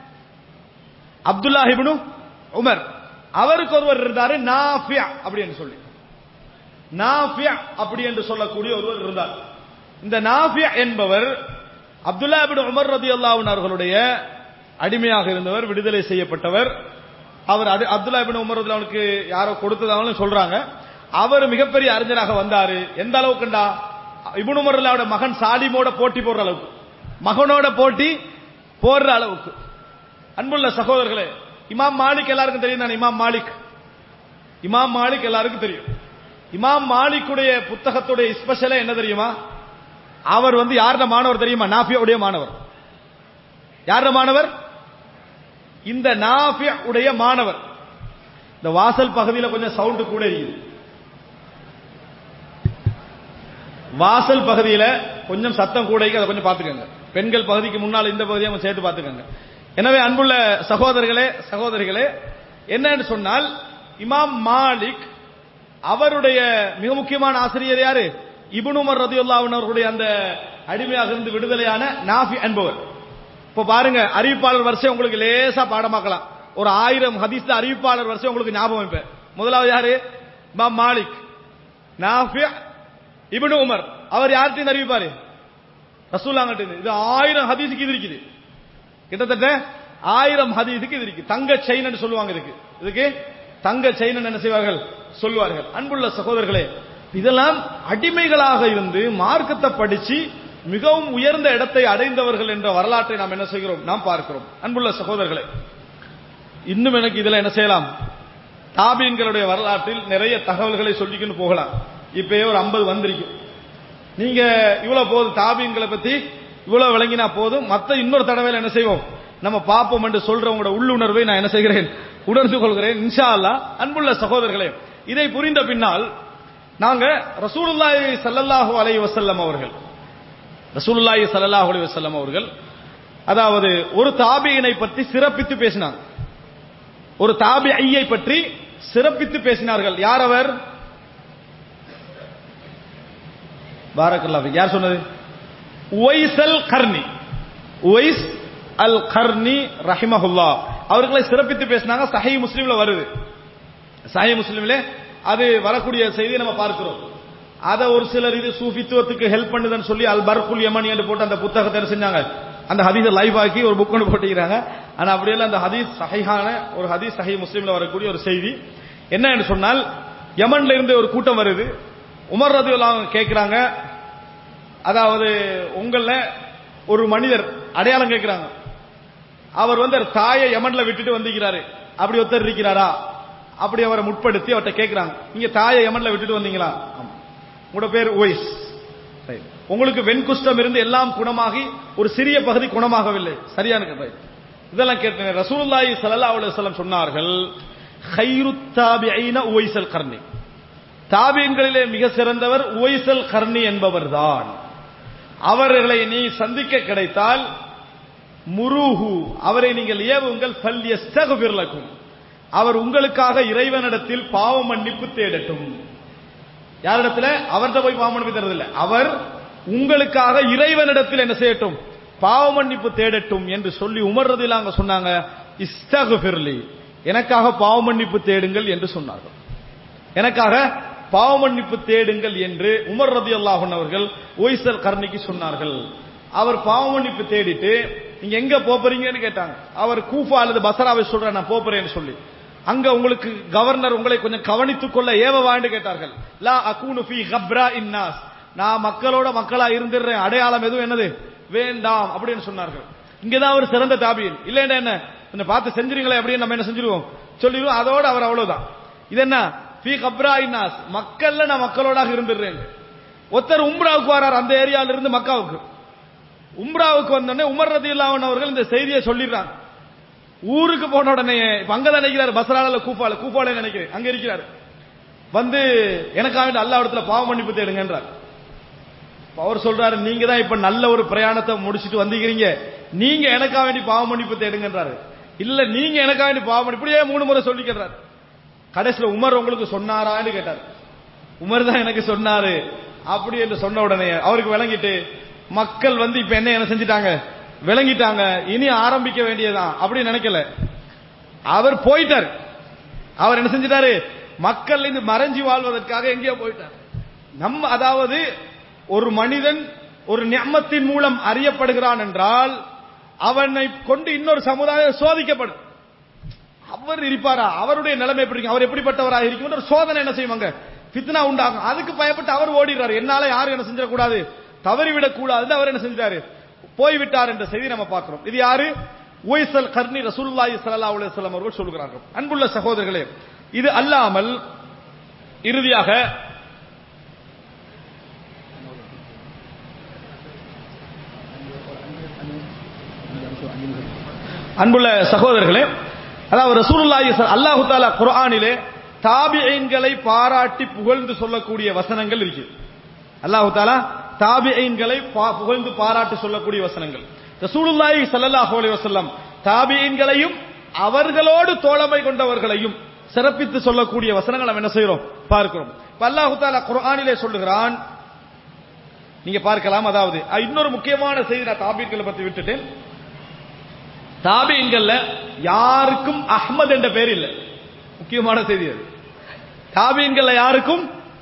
Abdullah ibn Umar. அவருக்கு ஒருவர் இருந்தாரு நாஃபி அப்படி என்று சொல்லி, நாஃபி அப்படி என்று சொல்லக்கூடிய ஒருவர் இருந்தார். இந்த நாஃபி என்பவர் அப்துல்லா இப்னு உமர் ரலியல்லாஹு அன்ஹு அவர்களுடைய அடிமையாக இருந்தவர், விடுதலை செய்யப்பட்டவர். அவர் அப்துல்லா இப்னு உமர் ரலியல்லாஹு அன்ஹுக்கு யாரோ கொடுத்ததாலும் சொல்றாங்க. அவர் மிகப்பெரிய அறிஞராக வந்தாரு. எந்த அளவுக்குண்டா, இப்னு உமர் ரலியல்லாஹு அன்ஹு மகன் சாலிமோட போட்டி போடுற அளவுக்கு, மகனோட போட்டி போடுற அளவுக்கு. அன்புள்ள சகோதரர்களே, இமாம் மாலிக் எல்லாருக்கும் தெரியும் தானே? இமாம் மாலிக், இமாம் மாலிக் எல்லாருக்கும் தெரியும். இமாம் மாலிக்குடைய புத்தகத்துடைய ஸ்பெஷலே என்ன தெரியுமா? அவர் வந்து யாரோட மாணவர் தெரியுமா? நாஃபியுடைய மாணவர். யாரோட மாணவர்? இந்த நாஃபியுடைய மாணவர். இந்த வாசல் பகுதியில் கொஞ்சம் சவுண்ட் கூட இருக்குது. வாசல் பகுதியில் கொஞ்சம் சத்தம் கூட இருக்கு, அதை கொஞ்சம் பார்த்துக்கோங்க. பெண்கள் பகுதிக்கு முன்னால் இந்த பகுதியை சேர்த்து பார்த்துக்கோங்க. எனவே அன்புள்ள சகோதரர்களே சகோதரிகளே, என்னன்னு சொன்னால் இமாம் மாலிக் அவருடைய மிக முக்கியமான ஆசிரியர் யாரு? இப்னு உமர் ரலியல்லாஹு அன்ஹு அவர்களுடைய அந்த அடிமையாக இருந்து விடுதலையான நாஃபி என்பவர். இப்ப பாருங்க, அறிவிப்பாளர் வரிசை உங்களுக்கு லேசா பாடமாக்கலாம். ஒரு ஆயிரம் ஹதீஸ்ல அறிவிப்பாளர் வரிசை உங்களுக்கு ஞாபகம் வைப்பேன். முதலாவது யாரு? இமாம் மாலிக், நாஃபி, இப்னு உமர். அவர் யார்கிட்ட அறிவிப்பாரு? ரசூலுல்லாஹ்கிட்ட. இது ஆயிரம் ஹதீஸுக்கு இது இருக்குது, கிட்டத்தட்ட ஆயிரம் ஹதீஸுக்கு இது இருக்கு. தங்க செயின் என்று சொல்லுவாங்க இதுக்கு. இதுக்கு தங்க செயின் என்ன செய்வார்கள்? சொல்லுவார்கள். அன்புள்ள சகோதரர்களே, இதெல்லாம் அடிமைகளாக இருந்து மார்க்கத்தை படிச்சு மிகவும் உயர்ந்த இடத்தை அடைந்தவர்கள் என்ற வரலாற்றை நாம் என்ன செய்கிறோம்? நாம் பார்க்கிறோம். அன்புள்ள சகோதரர்களே, இன்னும் எனக்கு இதுல என்ன செய்யலாம்? தாபீன்களுடைய வரலாற்றில் நிறைய தகவல்களை சொல்லிக்கின்னு போகலாம். இப்பயே ஒரு ஐம்பது வந்திருக்கும். நீங்க இவ்வளவு போதும், தாபீன்களை பத்தி இவ்வளவு விளங்கினா போதும். மத்த இன்னொரு தடவையில் என்ன செய்வோம்? நம்ம பார்ப்போம் என்று சொல்றவங்களோட உள்ளுணர்வை நான் என்ன செய்கிறேன்? உணர்ந்து கொள்கிறேன் இன்ஷா அல்லாஹ். அன்புள்ள சகோதரர்களே, இதை புரிந்த பின்னால் நாங்க ரசூலுல்லாஹி ஸல்லல்லாஹு அலைஹி வஸல்லம் அவர்கள் ரசூலுல்லாஹி ஸல்லல்லாஹு அலைஹி வஸல்லம் அவர்கள் அதாவது ஒரு தாபியினை பற்றி சிறப்பித்து பேசினார். ஒரு தாபியை பற்றி சிறப்பித்து பேசினார்கள். யார் அவர்? பாரக்கல்லாஹு ஃபீக். யார் சொன்னது? உவைஸ் அல் கர்னி. உவைஸ் அல் கர்னி ரஹிமஹுல்லாஹ் அவர்களை சிறப்பித்து பேசினாங்க. சஹீஹ் முஸ்லிம்ல வருது. சஹீஹ் முஸ்லிம்ல அது வரக்கூடிய செய்தியை நம்ம பார்க்கிறோம். அதை ஒரு சிலர் இது சூஃபித்துவத்துக்கு ஹெல்ப் பண்ணுதுன்னு சொல்லி அல் பர்குல் யமனி என்று போட்டு அந்த புத்தகத்தை செஞ்சாங்க. அந்த ஹதீஸை லைவ் ஆக்கி ஒரு புக் ஒன்று போட்டுக்கிறாங்க. ஆனா அப்படியெல்லாம் அந்த ஹதீஸ் சஹீஹான ஒரு ஹதீஸ், சஹீஹ் முஸ்லிம்ல வரக்கூடிய ஒரு செய்தி. என்ன என்று சொன்னால், யமன்ல இருந்து ஒரு கூட்டம் வருது. உமர் ரலியல்லாஹு அன்ஹு கேட்கிறாங்க, அதாவது உங்கள ஒரு மனிதர் அடையாளம் கேட்கிறாங்க. அவர் வந்து தாயை யமன்ல விட்டுட்டு வந்திருக்கிறாரு, அப்படி ஒருத்தர் இருக்கிறாரா? அப்படி அவரை முற்படுத்தி அவர்கிட்ட கேட்கிறாங்க, நீங்க தாயை யமன்ல விட்டுட்டு வந்தீங்களா? உங்களோட பேர் உவைஸ், உங்களுக்கு வெண்குஷ்டம் இருந்து எல்லாம் குணமாகி ஒரு சிறிய பகுதி குணமாகவில்லை, சரியான கதை. இதெல்லாம் கேட்டேன். ரசூலுல்லாஹி ஸல்லல்லாஹு அலைஹி வஸல்லம் சொன்னார்கள், கைருத் தாபிஈன உவைஸல் கர்னி, தாபியங்களிலே மிக சிறந்தவர் உவைஸல் கர்னி என்பவர்தான். அவர்களை நீ சந்திக்க கிடைத்தால் முருஹு அவரை நீங்கள் ஏவுங்கள் ஃபல்யஸ்தக்ஃபிர் லக்கும் அவர் உங்களுக்காக இறைவனிடத்தில் பாவ மன்னிப்பு தேடட்டும். யாரிடத்துல? அவர்கிட்ட போய் பாவ மன்னிப்பு தேடுறது இல்ல, அவர் உங்களுக்காக இறைவனிடத்தில் என்ன செய்யட்டும்? பாவ மன்னிப்பு தேடட்டும் என்று சொல்லி உமர் ரலியல்லாஹு அன்ஹு சொன்னாங்க, இஸ்தக்ஃபிர்லி எனக்காக பாவ மன்னிப்பு தேடுங்கள் என்று சொன்னார்கள். எனக்காக பாவ மன்னிப்பு தேடுங்கள் என்று உமர் ரலியல்லாஹு அன்ஹு அவர்கள் உவைஸல் கர்ணிக்கு சொன்னார்கள். அவர் பாவ மன்னிப்பு தேடிட்டு நீங்க எங்க போறீங்கன்னு கேட்டாங்க. அவர் கூஃபா அல்லது பஸ்ராவை சொல்ற நான் போறேன்னு சொல்லி, அங்க உங்களுக்கு கவர்னர் உங்களை கொஞ்சம் கவனித்துக் கொள்ள ஏவவான்னு கேட்டார்கள். லா அகூனு ஃபீ கப்ரா இன்னாஸ் நான் மக்களோட மக்களா இருந்துறேன், அடையாளம் எதுவும் என்னது வேண்டாம் அப்படின்னு சொன்னார்கள். இங்கதான் அவர் சிறந்த தாபியின். இல்லைன்னா என்ன என்ன பார்த்து செஞ்சுறீங்களே அப்படின்னு நம்ம என்ன செஞ்சிருவோம் சொல்லிடுவோம். அதோட அவர் அவ்வளவுதான். இது என்ன ஃபீ கப்ரா இன்னாஸ் மக்கள்ல நான் மக்களோட இருந்துடுறேன். ஒருத்தர் உம்ராவுக்கு வரார் அந்த ஏரியால இருந்து மக்காவுக்கு. உம்ராவுக்கு வந்தோடனே உமர் ரலியல்லாஹு அன்ஹு அவர்கள் இந்த செய்தியை சொல்லிடுறாங்க. ஊருக்கு போன உடனே அங்கதான் நினைக்கிறார், பஸ்ரால கூஃபால கூஃபால நினைக்கிறேன் அங்க இருக்கிறார். வந்து எனக்காக அல்லாஹ் இடத்துல பாவ மன்னிப்பு தேடுங்கன்றார். அவர் சொல்றாரு, நீங்க தான் இப்ப நல்ல ஒரு பிரயாணத்தை முடிச்சிட்டு வந்தீங்க, நீங்க எனக்காக வேண்டி பாவ மன்னிப்பு தேடுங்கன்றாரு. இல்ல நீங்க எனக்காக வேண்டி பாவ மன்னிப்பு இப்படியே மூணு முறை சொல்லி கேட்டார். கடைசியில் உமர் உங்களுக்கு சொன்னாரான்னு கேட்டார். உமர் தான் எனக்கு சொன்னாரு அப்படி என்று சொன்ன உடனே அவருக்கு விளங்கிட்டு மக்கள் வந்து இப்ப என்ன என்ன செஞ்சிட்டாங்க விளங்கிட்டாங்க, இனி ஆரம்பிக்க வேண்டியதான் அப்படி நினைக்கல. அவர் போயிட்டார். அவர் என்ன செஞ்சிட்டாரு? மக்கள் இருந்து மறைஞ்சி வாழ்வதற்காக எங்கேயோ போயிட்டார். நம்ம அதாவது ஒரு மனிதன் ஒரு நியமத்தின் மூலம் அறியப்படுகிறான் என்றால் அவனை கொண்டு இன்னொரு சமுதாயம் சோதிக்கப்படும். அவர் இருப்பாரா? அவருடைய நிலைமை எப்படி இருக்கு? அவர் எப்படிப்பட்டவராக இருக்கும்? ஒரு சோதனை என்ன செய்வாங்க? ஃபித்னா உண்டாகும். அதுக்கு பயப்பட்டு அவர் ஓடிடுறாரு. என்னால யாரும் என்ன செஞ்சிடக்கூடாது, தவறிவிடக் கூடாது. அவர் என்ன செஞ்சாரு? போய்விட்டார் என்ற செய்தி நம்ம பார்க்கிறோம். இது யாரு? உவைஸல் கர்னி ரசூலுல்லாஹி ஸல்லல்லாஹு அலைஹி வஸல்லம் அவர்கள் சொல்கிறார்கள். அன்புள்ள சகோதரர்களே, இது அல்லாமல் இறுதியாக அன்புள்ள சகோதரர்களே, அதாவது ரசூலுல்லாஹி அல்லாஹு தஆலா குர்ஆனிலே தாபிஈன்களை பாராட்டி புகழ்ந்து சொல்லக்கூடிய வசனங்கள் இருக்கு. அல்லாஹு தஆலா தாபிஈன்களை புகழ்ந்து பாராட்டி சொல்லக்கூடிய வசனங்கள். ரசூலுல்லாஹி ஸல்லல்லாஹு அலைஹி வஸல்லம் தாபிஈன்களையும் அவர்களோடு தோழமை கொண்டவர்களையும் சிறப்பித்து சொல்லக்கூடிய வசனங்கள் நம்ம என்ன செய்றோம் பார்க்கிறோம். இப்ப அல்லாஹு தஆலா குர்ஆனிலே சொல்லுகிறான், நீங்க பார்க்கலாம். அதாவது இன்னொரு முக்கியமான செய்தி நான் தாபிஈன்களை பத்தி விட்டுட்டேன். தாபிஈன்கள்ல யாருக்கும் அஹ்மத் என்ற பெயர் இல்லை. முக்கியமான செய்தி அது. தாபிஈன்கள்ல யாருக்கும்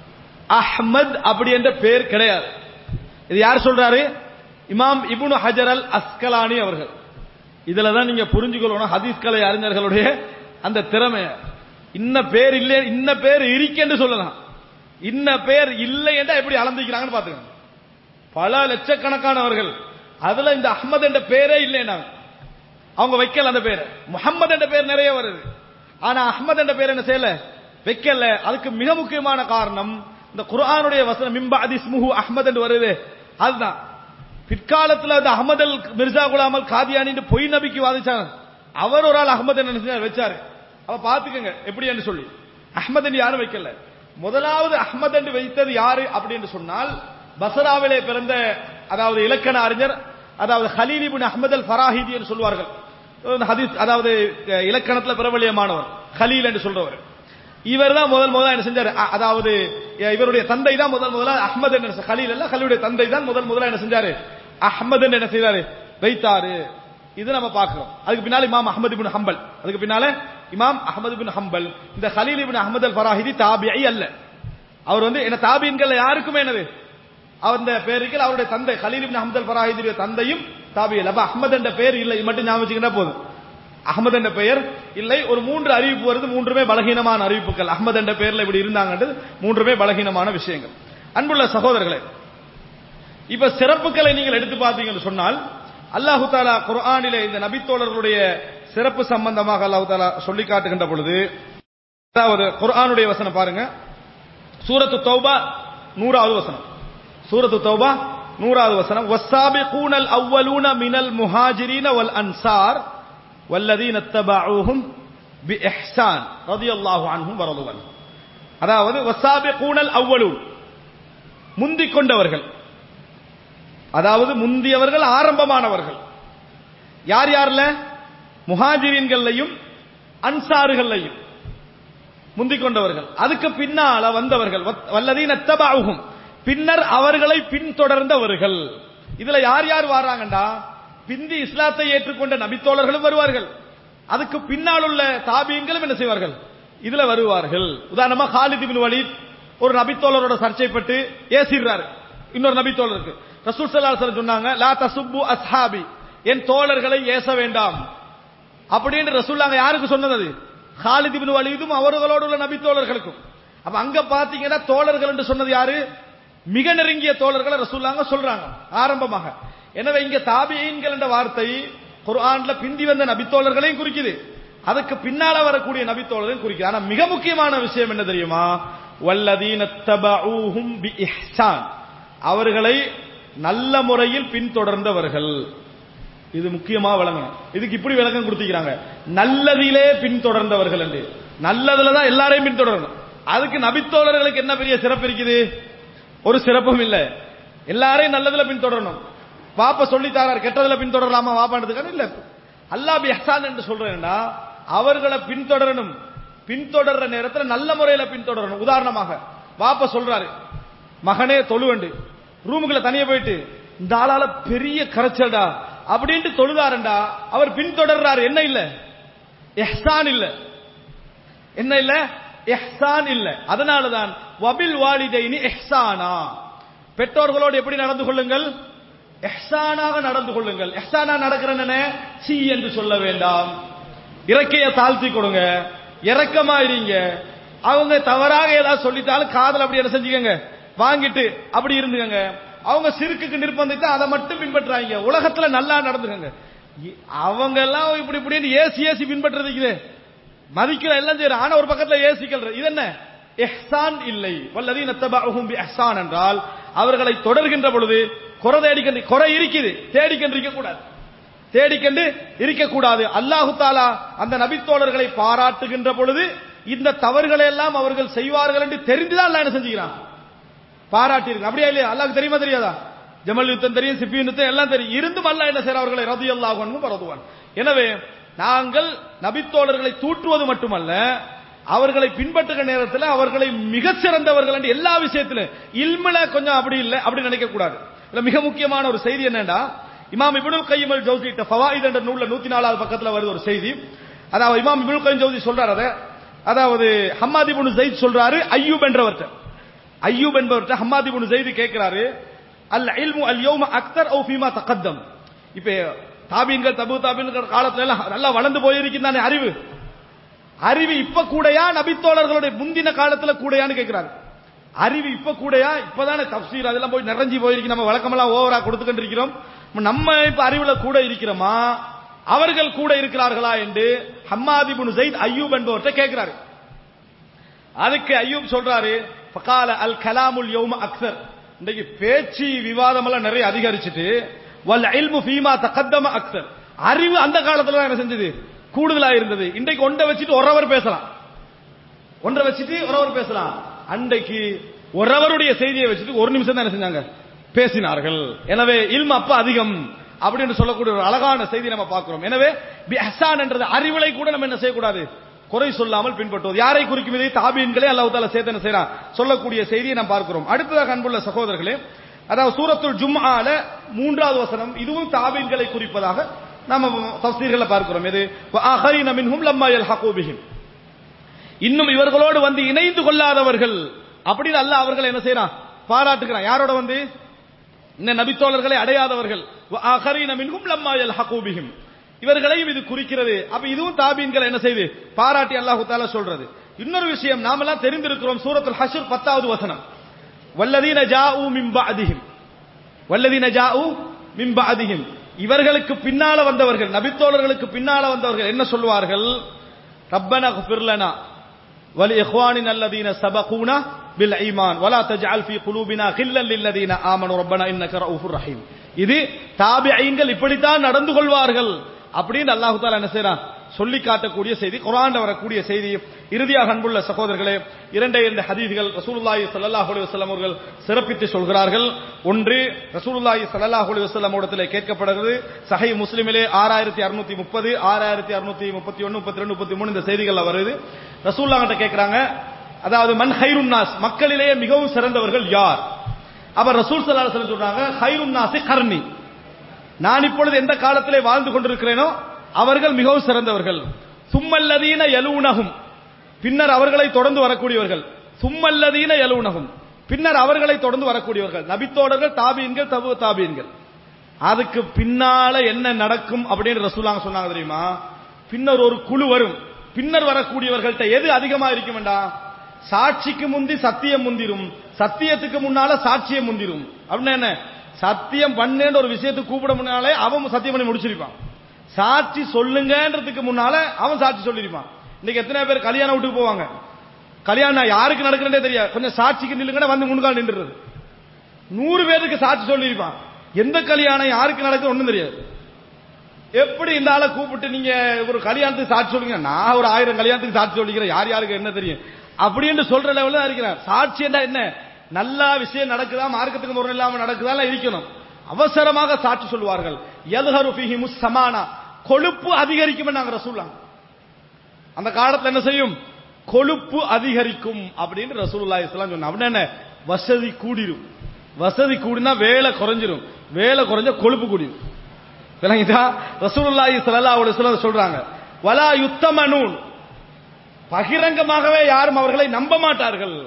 அஹ்மத் அப்படி என்ற பெயர் கிடையாது. இது யார் சொல்றாரு? இமாம் இப்னு ஹஜர் அல் அஸ்கலானி அவர்கள். இதுல தான் நீங்க புரிஞ்சுக்கணும் ஹதீஸ் கலை அறிஞர்களுடைய அந்த திறமை. இன்ன பேர் இல்லை, இன்ன பேர் இருக்கேன்னு சொல்லலாம். இன்ன பேர் இல்லை என்றா எப்படி அளந்திக்கிறாங்கன்னு பாத்துக்கோங்க. பல லட்சக்கணக்கானவர்கள் அதுல இந்த அஹ்மத் என்ற பேரே இல்லைன்னா அவங்க வைக்கல. அந்த பேர் முஹம்மது என்ற பேர் நிறைய வருது, ஆனா அஹ்மத் என்ற பேர் என்ன செய்யல, வைக்கல. அதுக்கு மிக முக்கியமான காரணம் இந்த குர்ஆனுடைய வசனம் மிம்பஅதி இஸ்முஹு அஹ்மத் என்று வருது. அதுதான் பிற்காலத்தில் அந்த அஹ்மத் அல் மிர்சா குலாம் அல் காதியானி பொய் நபிக்கு வாதிச்சாங்க. அவர் ஒரு ஆள் அஹ்மத் என்ன வச்சாரு. அவ பாத்துக்கங்க எப்படி என்று சொல்லி. அஹ்மத் என்று யாரும் வைக்கல. முதலாவது அஹ்மத் என்று வைத்தது யாரு அப்படி என்று சொன்னால் பஸ்ராவிலே பிறந்த அதாவது இலக்கண அறிஞர், அதாவது ஹலீல் இப்னு அஹ்மத் அல் ஃபராஹிதி என்று சொல்வார்கள். ஹதீஸ் அதாவது இலக்கணத்தில் பிரபலியமானவர் ஹலீல் என்று சொல்றவர். இவர் தான் முதல் முதலா என்ன செஞ்சார்? அதாவது இவருடைய தந்தை தான் முதல் முதலா அஹ்மத் என்ன ஹலீல் அல்ல, ஹலீலுடைய தந்தை தான் முதல் முதலா என்ன செஞ்சாரு? அஹ்மத் என்ன செய்தாரு? வைத்தாரு. இது நம்ம பார்க்கிறோம். அதுக்கு பின்னால இமாம் அஹ்மத் இப்னு ஹம்பல், அதுக்கு பின்னால இமாம் அஹ்மத் இப்னு ஹம்பல். இந்த ஹலீல் இப்னு அஹ்மத் அல் ஃபராஹிதி தாபிஈ அல்ல. அவர் வந்து என்ன தாபிஈன்கள் யாருக்குமே என்னது அந்த பேருக்கு அவருடைய தந்தை ஹலீல் இப்னு அஹ்மத் அல் ஃபராஹிதியுடைய தந்தையும் தாபிஈ அல்ல. அப்ப அஹ்மத் என்ற பெயர் இல்லை, இது மட்டும் ஞாபகம் வச்சுக்கிட்டா போதும். அஹ்மத் என்ற பெயர் இல்லை. ஒரு மூன்று அறிவிப்பு வருது, மூன்றுமே பலகீனமான அறிவிப்புகள். அஹ்மத் என்ற பெயர்ல இப்படி இருந்தாங்கன்றது மூன்றுமே பலகீனமான விஷயங்கள். அன்புள்ள சகோதரர்களே, இப்ப சிறப்புகளை நீங்கள் எடுத்து பார்த்தீங்கன்னு சொன்னால் அல்லாஹு தஆலா குர்ஆனிலே இந்த நபித்தோழர்களுடைய சிறப்பு சம்பந்தமாக அல்லாஹு தஆலா சொல்லி காட்டுகின்ற பொழுது, அதாவது குர்ஆனுடைய வசனம் பாருங்க, சூரத்து தௌபா நூறாவது வசனம். சூரத்து தௌபா நூறாவது வசனம், வஸ்ஸாபிகூனல் அவ்வலூன மினல் முஹாஜிரீன வல் அன்சார் வல்லதீன தபஊஹும் பிஇஹ்சான் ரலியல்லாஹு அன்ஹும் வரது அன்ஹும். அதாவது வஸ்ஸாபிகூனல் அவ்வலூன் முந்திக் கொண்டவர்கள், அதாவது முந்தியவர்கள் ஆரம்பமானவர்கள். யார் யார்ல? முஹாஜிரீன்கள்லையும் அன்சாறுகள்லையும் முந்திக் கொண்டவர்கள், அதுக்கு பின்னால வந்தவர்கள், வல்லதீன தபஅஹும், பின்னர் அவர்களை பின்தொடர்ந்தவர்கள். இதுல யார் யார் வராங்கண்டா, பிந்தி இஸ்லாத்தை ஏற்றுக்கொண்ட நபித்தோழர்களும் வருவார்கள், அதுக்கு பின்னால் உள்ள தாபீன்களும் என்ன செய்வார்கள், இதுல வருவார்கள். உதாரணமா காலித் இப்னு வலீத் ஒரு நபித்தோழரோட சர்ச்சைப்பட்டு ஏசிறாரு இன்னொரு நபித்தோழருக்கு. ரசூல் ஸல்லல்லாஹு அலைஹி வஸல்லம் சொன்னாங்க, லா தசுப்பு அஸ்ஹாபி, என் தோழர்களை ஏச வேண்டாம் அப்படின்னு ரசூலுல்லாஹ் யாருக்கு சொன்னது? அது காலித் இப்னு வலீதும் அவர்களோடு உள்ள நபித்தோழர்களுக்கும். அப்ப அங்க பாத்தீங்கன்னா தோழர்கள் என்று சொன்னது யாரு? மிக நெருங்கிய தோழர்களை ரசூலுல்லாஹ் சொல்றாங்க ஆரம்பமாக. எனவே இங்க தாபிஈன்கள் என்ற வார்த்தை குர்ஆன்ல பிந்தி வந்த நபித்தோழர்களையும் குறிக்குது, அதுக்கு பின்னால வரக்கூடிய நபித்தோழரையும் குறிக்குது. ஆனா மிக முக்கியமான விஷயம் என்ன தெரியுமா? வல்லதீன தபஊஹும் பிஇஹ்சான், அவர்களை நல்ல முறையில் பின்தொடர்ந்தவர்கள். இது முக்கியமா விளங்கணும். இதுக்கு இப்படி விளக்கம் கொடுத்திருக்காங்க, நல்லதிலே பின்தொடர்ந்தவர்கள் என்று. நல்லதுல தான் எல்லாரையும் பின்தொடரணும். அதுக்கு நபித்தோழர்களுக்கு என்ன பெரிய சிறப்பு இருக்குது? ஒரு சிறப்பும் இல்ல. எல்லாரையும் நல்லதுல பின்தொடரணும். வாப்ப சொல்லி தாரார் கெட்டதுல பின்தொடரலாமா வாப்பான்றதுக்கான இல்ல. அல்லாஹ் பி இஹ்சான் என்று சொல்றேன்னா அவர்களை பின்தொடரணும். பின்தொடர்ற நேரத்தில் நல்ல முறையில பின்தொடரணும். உதாரணமாக வாப்ப சொல்றாரு, மகனே தொழுவண்டு, ரூமுக்குள்ள தனியா போயிட்டு இந்த ஆளால பெரிய கரைச்சல்டா அப்படின்ட்டு தொழுதாருண்டா, அவர் பின்தொடர்றாரு. என்ன இல்ல? இஹ்சான் இல்ல. என்ன இல்ல? இஹ்சான் இல்ல. அதனாலதான் வபில் வாலிதைனி இஹ்சானா, பெற்றோர்களோடு எப்படி நடந்து கொள்ளுங்கள்? இஹ்சானாக நடந்து கொள்ளுங்கள். இஹ்சானா நடக்கிறேன்னு சி என்று சொல்ல வேண்டாம். இறக்கைய தாழ்த்தி கொடுங்க, இரக்கமா இருங்க. அவங்க தவறாக ஏதாவது சொல்லிட்டாலும் காதல் அப்படி என்ன செஞ்சுக்கங்க, வாங்கிட்டு அப்படி இருந்துக்கங்க. அவங்க சிறுக்குக்கு நிர்பந்தித்தா அதை மட்டும் பின்பற்றாங்க. உலகத்துல நல்லா நடந்துக்கங்க. அவங்க எல்லாம் இப்படி இப்படி ஏசி ஏசி பின்பற்றுறது மதிக்கிற எல்லாம் செய்யற, ஆனா ஒரு பக்கத்துல ஏசிக்கள். இது என்ன? இஹ்சான் இல்லை. வல்லதீன தபஊஹும் பிஇஹ்சான் என்றால் அவர்களை தொடர்கின்ற பொழுது குறை தேடிக்கண்டு, குறை இருக்குது தேடிக்கண்டு இருக்க கூடாது, தேடிக்கண்டு இருக்கக்கூடாது. அல்லாஹு தாலா அந்த நபித்தோழர்களை பாராட்டுகின்ற பொழுது இந்த தவறுகளை எல்லாம் அவர்கள் செய்வார்கள் என்று தெரிந்துதான் அல்லாஹ் என்ன செஞ்சுக்கிறான், பாராட்டி இருக்கு. அப்படியா இல்லையா? அல்லாஹ்க்கு தெரியுமா தெரியாதா? ஜமல் யுத்தம் தெரியும், சிஃபின் யுத்தம் எல்லாம் தெரியும். இருந்தும் அல்லாஹ் என்ன செய்யற, அவர்களை ரலியல்லாஹு அன்ஹு பரதுவான். எனவே நாங்கள் நபித்தோழர்களை தூற்றுவது மட்டுமல்ல, அவர்களை பின்பற்றுகிற நேரத்தில் அவர்களை மிக சிறந்தவர்கள் என்று எல்லா விஷயத்திலும் இல்முல கொஞ்சம் அப்படி இல்லை அப்படி நினைக்க கூடாது. இதுல மிக முக்கியமான ஒரு செய்தி என்னன்னா, இமாம் இப்னுல் கய்யிம் அல் ஜௌஸி ஃபவாயித் என்ற நூல்ல நூத்தி நாலாவது பக்கத்துல வருது ஒரு செய்தி. அதாவது இமாம் இப்னுல் கய்யிம் ஜௌஸி சொல்றாரு, அத அதாவது ஹம்மாத் இப்னு ஸைத் சொல்றாரு ஐயூப் என்றவர்ட்ட, ஐயூப் என்பவர்ட்ட ஹம்மாத் இப்னு ஸைத் கேட்கிறாரு, அல் இல்மு அல் யௌம அக்தர் அவு ஃபீமா தகத்தம். இப்ப தாபீன்கள் தபு தாபீன்கள் காலத்துல எல்லாம் நல்லா வளர்ந்து போயிருக்குதானே அறிவு, அறிவு இப்ப கூடயா நபித்தோழர்களுடைய முந்தின காலத்துல கூடயான்னு கேட்கிறாரு. அறிவு இப்ப கூடயா? இப்பதானே தஃப்சீர் அதெல்லாம் போய் நிறைஞ்சி போயிருக்கு, நம்ம வழக்கமெல்லாம் ஓவரா கொடுத்துக்கிட்டு இருக்கிறோம். நம்ம இப்ப அறிவுல கூட இருக்கிறோமா, அவர்கள் கூட இருக்கிறார்களா என்று ஹம்மாத் இப்னு ஸைத் ஐயூப் என்பவர்கிட்ட கேட்கிறாரு. அதுக்கு ஐயூப் சொல்றாரு, ஃபகால அல் கலாமுல் யௌம அக்ஸர், இன்னைக்கு பேச்சு விவாதம் எல்லாம் நிறைய அதிகரிச்சிட்டு, வல் இல்மு ஃபீமா தகத்தம அக்ஸர், அறிவு அந்த காலத்துல என்ன செஞ்சது, கூடுதலா இருந்தது. இன்றைக்கு ஒன்றை வச்சுட்டு ஒரு அவர் பேசலாம், ஒன்றை வச்சுட்டு ஒரு அவர் பேசலாம். அன்றைக்கு ஒருவருடைய செய்தியை வச்சுட்டு ஒரு நிமிஷம் தான் என்ன செஞ்சாங்க, பேசினார்கள். எனவே இல்மு அப்ப அதிகம் அப்படின்னு சொல்லக்கூடிய ஒரு அழகான செய்தி நம்ம பார்க்கிறோம். எனவே பிஹ்சான் என்றது அறிவுலை கூட நம்ம என்ன செய்யக்கூடாது, குறை சொல்லாமல் பின்பற்றுவது. யாரை குறிக்கும்? இதை தாபீன்களே அல்லாஹ் தஆலா சேர்த்து என்ன செய்றான், சொல்லக்கூடிய செய்தியை நாம் பார்க்கிறோம். அடுத்ததாக அன்புள்ள சகோதரர்களே, அதாவது சூரத்துல் ஜும்ஆல மூன்றாவது வசனம், இதுவும் தாபீன்களை குறிப்பதாக நாம தஃசீர்களை பார்க்கிறோம். இது வஆஹரீன மின்ஹும் லம்மா யல்ஹகு பிஹிம், இன்னும் இவர்களோடு வந்து இணைந்து கொள்ளாதவர்கள் அப்படின்னு அல்லாஹ் அவர்களை என்ன செய்றான், பாராட்டுகிறான். யாரோட வந்து? இந்த நபித்தோழர்களை அடையாதவர்கள். வஆஹரீன மின்ஹும் லம்மா யல்ஹகு பிஹிம், இவர்களையும் இது குறிக்கிறது. அப்ப இதுவும் தாபீன்களை என்ன செய்து பாராட்டி அல்லாஹ் தஆலா சொல்றது. இன்னொரு விஷயம் நாம் எல்லாம் தெரிந்திருக்கிறோம், சூரத்துல் ஹஷ்ர் பத்தாவது வசனம், வல்லதீன ஜாஊ மின் பஅதிஹிம், வல்லதீன ஜாஊ மின் பஅதிஹிம், இவர்களுக்கு பின்னால வந்தவர்கள், நபித்தோழர்களுக்கு பின்னால வந்தவர்கள் என்ன சொல்வார்கள்? ரப்பனா இக்ஃபிர் லனா வலி இக்வானினா அல்லதீன சபகூனா பில் ஈமான் வலா தஜ்அல் ஃபீ குலூபினா கில்லல் லில்லதீன ஆமனு ரப்பனா இன்னக ரഊஃபுர் ரஹீம். இது தாபிஈன்கள் இப்படித்தான் நடந்து கொள்வார்கள் அப்படின்னு அல்லாஹ் தஆலா என்ன செய்றான், சொல்லி காட்டக்கூடிய செய்தி, குர்ஆன்ல வரக்கூடிய செய்தி. இறுதியாக அன்புள்ள சகோதரர்களே, இரண்டே இரண்டு ஹதீஸ்கள் ரசூலுல்லாஹி ஸல்லல்லாஹு அலைஹி வஸல்லம் அவர்கள் சிறப்பித்து சொல்கிறார்கள். ஒன்று, ரசூலுல்லாஹி ஸல்லல்லாஹு அலைஹி வஸல்லம் இடத்திலே கேட்கப்படுகிறது, சஹீஹ் முஸ்லிமிலே ஆறாயிரத்து அறுநூற்று முப்பது, ஆறாயிரத்து அறுநூற்று முப்பத்தி ஒன்று, முப்பத்தி இரண்டு, முப்பத்தி மூன்று இந்த செய்திகள்ல வருது. ரசூலுல்லாஹ் கிட்ட கேட்கறாங்க, அதாவது மன் ஹைருன் நாஸ், மக்களிலேயே மிகவும் சிறந்தவர்கள் யார்? அவர் ரசூல் ஸல்லல்லாஹு அலைஹி வஸல்லம் சொல்றாங்க, ஹைருன் நாஸி கர்னி, நான் இப்பொழுது எந்த காலத்திலே வாழ்ந்து கொண்டிருக்கிறேனோ அவர்கள் மிகவும் சிறந்தவர்கள். சும்மல்லதீன யலூனஹும், பின்னர் அவர்களை தொடர்ந்து வரக்கூடியவர்கள். சும்மல்லதீன யலூனஹும், பின்னர் அவர்களை தொடர்ந்து வரக்கூடியவர்கள். நபித்தோடர்கள், தாபீன்கள், தபு தாபீன்கள். அதுக்கு பின்னால என்ன நடக்கும் அப்படின்னு ரசூலுல்லாஹ் சொன்னாங்க தெரியுமா? பின்னர் ஒரு குழு வரும். பின்னர் வரக்கூடியவர்கள்ட்ட எது அதிகமா இருக்கும் வேண்டாம், சாட்சிக்கு முந்தி சத்தியம் முந்திரும், சத்தியத்துக்கு முன்னால சாட்சியம் முந்திரும். அப்படின்னா என்ன, சத்தியம் பண்ணேன்ற ஒரு விஷயத்துக்கு கூப்பிட முன்னாலே அவன் சத்தியம் பண்ணி முடிச்சிருப்பான். சாட்சி சொல்லுங்கன்றதுக்கு முன்னால அவன் சாட்சி சொல்லிருப்பான். இன்னைக்கு எத்தனை பேர் கல்யாணம் வீட்டுக்கு போவாங்க, கல்யாணம் யாருக்கு நடக்கிறதே தெரியாது, கொஞ்சம் சாட்சிக்கு நில்லுங்க வந்து முன்கால் நின்றுறது. நூறு பேருக்கு சாட்சி சொல்லிருப்பான், எந்த கல்யாணம் யாருக்கு நடக்குது ஒண்ணும் தெரியாது. எப்படி இந்த ஆளை கூப்பிட்டு நீங்க ஒரு கல்யாணத்துக்கு சாட்சி சொல்லுங்க, நான் ஒரு ஆயிரம் கல்யாணத்துக்கு சாட்சி சொல்லிக்கிறேன், யார் யாருக்கு என்ன தெரியும் அப்படின்னு சொல்ற லெவலில் தான் இருக்கிறார். சாட்சி என்ன, நல்ல விஷயம் நடக்குதா, மார்க்கத்துக்கு முரண் இல்லாம நடக்குதா இருக்கணும். அவசரமாக சாட்சி சொல்வார்கள். யல்ஹரு ஃபீஹி முஸ்ஸமானா, கொழுப்பு அதிகரிக்கும் நாங்க ரசூலுல்லாஹ். அந்த காலத்துல என்ன செய்யும், கொழுப்பு அதிகரிக்கும் அப்படின்னு ரசூலுல்லாஹி ஸல்லல்லாஹு அலைஹி வஸல்லம் சொன்னாங்க. அப்படின்னா என்ன, வசதி கூடிரும். வசதி கூடினா வேலை குறைஞ்சிரும், வேலை குறைஞ்ச கொழுப்பு கூடிரும். விளங்கிட்டா? ரசூலுல்லாஹி ஸல்லல்லாஹு அலைஹி வஸல்லம் சொல்றாங்க, வலா யுத்தமனூன், பகிரங்கமாகவே யாரும் அவர்களை நம்ப மாட்டார்கள்.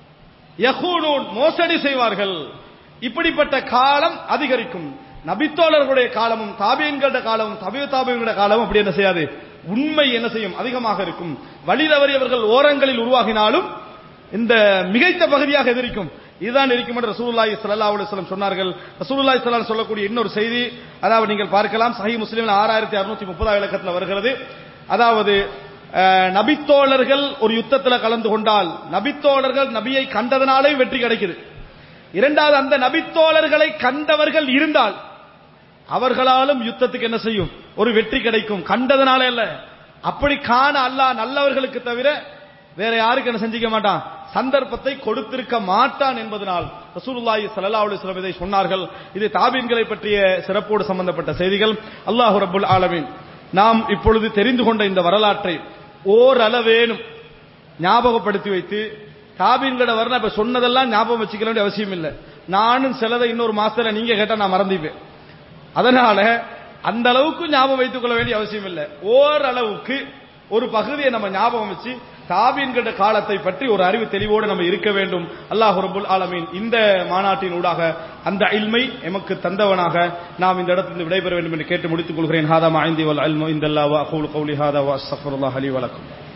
யகூனூன், மோசடி செய்வார்கள். இப்படிப்பட்ட காலம் அதிகரிக்கும். நபித்தோழர்களுடைய காலமும் தாபீன்களுடைய காலமும் தபியு தாபீன்களுடைய காலமும் அப்படி என்ன செய்யாது, உண்மை என்ன செய்யும், அதிகமாக இருக்கும். வழி தவறியவர்கள் ஓரங்களில் உருவாகினாலும் இந்த மிகைத்த பகுதியாக எதிர்க்கும். இதுதான் இருக்கும் என்று ரசூலுல்லாஹி ஸல்லல்லாஹு அலைஹி வஸல்லம் சொன்னார்கள். ரசூலுல்லாஹி ஸல்லல்லாஹு அலைஹி வஸல்லம் சொல்லக்கூடிய இன்னொரு செய்தி, அதாவது நீங்கள் பார்க்கலாம், சஹீஹ் முஸ்லிமில் ஆறாயிரத்து அறுநூற்று முப்பது இலக்கத்தில் வருகிறது. அதாவது நபித்தோழர்கள் ஒரு யுத்தத்தில் கலந்து கொண்டால் நபித்தோழர்கள் நபியை கண்டதனாலே வெற்றி கிடைக்குது. இரண்டாவது, அந்த நபித்தோழர்களை கண்டவர்கள் இருந்தால் அவர்களாலும் யுத்தத்துக்கு என்ன செய்யும், ஒரு வெற்றி கிடைக்கும். கண்டதனாலே அல்ல, அப்படி காண அல்லாஹ் நல்லவர்களுக்கு தவிர வேற யாருக்கு என்ன செஞ்சிக்க மாட்டான், சந்தர்ப்பத்தை கொடுத்திருக்க மாட்டான் என்பதனால் ரசூலுல்லாஹி ஸல்லல்லாஹு அலைஹி வஸல்லம் இதை சொன்னார்கள். இது தாபீன்களை பற்றிய சிறப்போடு சம்பந்தப்பட்ட செய்திகள். அல்லாஹ் ரப்பல் ஆலமீன் நாம் இப்பொழுது தெரிந்து கொண்ட இந்த வரலாற்றை ஓரளவேனும் ஞாபகப்படுத்தி வைத்து, தாபீன்களோட வரணும் இப்ப சொன்னதெல்லாம் ஞாபகம் வச்சுக்க வேண்டிய அவசியம் இல்லை. நானும் சிலதை இன்னொரு மாசத்துல நீங்க கேட்டா நான் மறந்துப்பேன். அதனால அந்த அளவுக்கு ஞாபகம் வைத்துக் கொள்ள வேண்டிய அவசியம் இல்லை. ஓரளவுக்கு ஒரு பகுதியை நம்ம ஞாபகம் வச்சு தாபீன்களோட காலத்தை பற்றி ஒரு அறிவு தெளிவோடு நம்ம இருக்க வேண்டும். அல்லாஹ் ரப்பல் ஆலமீன் இந்த மாநாட்டின் ஊடாக அந்த இல்மை எமக்கு தந்தவனாக நாம் இந்த இடத்திலிருந்து விடைபெற வேண்டும் என்று கேட்டு முடித்துக் கொள்கிறேன். ஹாதா மா இந்தி வல் இல்மு இந்தல்லாஹ் வ அகூலு கௌலி ஹாதா வ அஸ்தக்ஃபிருல்லாஹ் லி வ லக்கும்.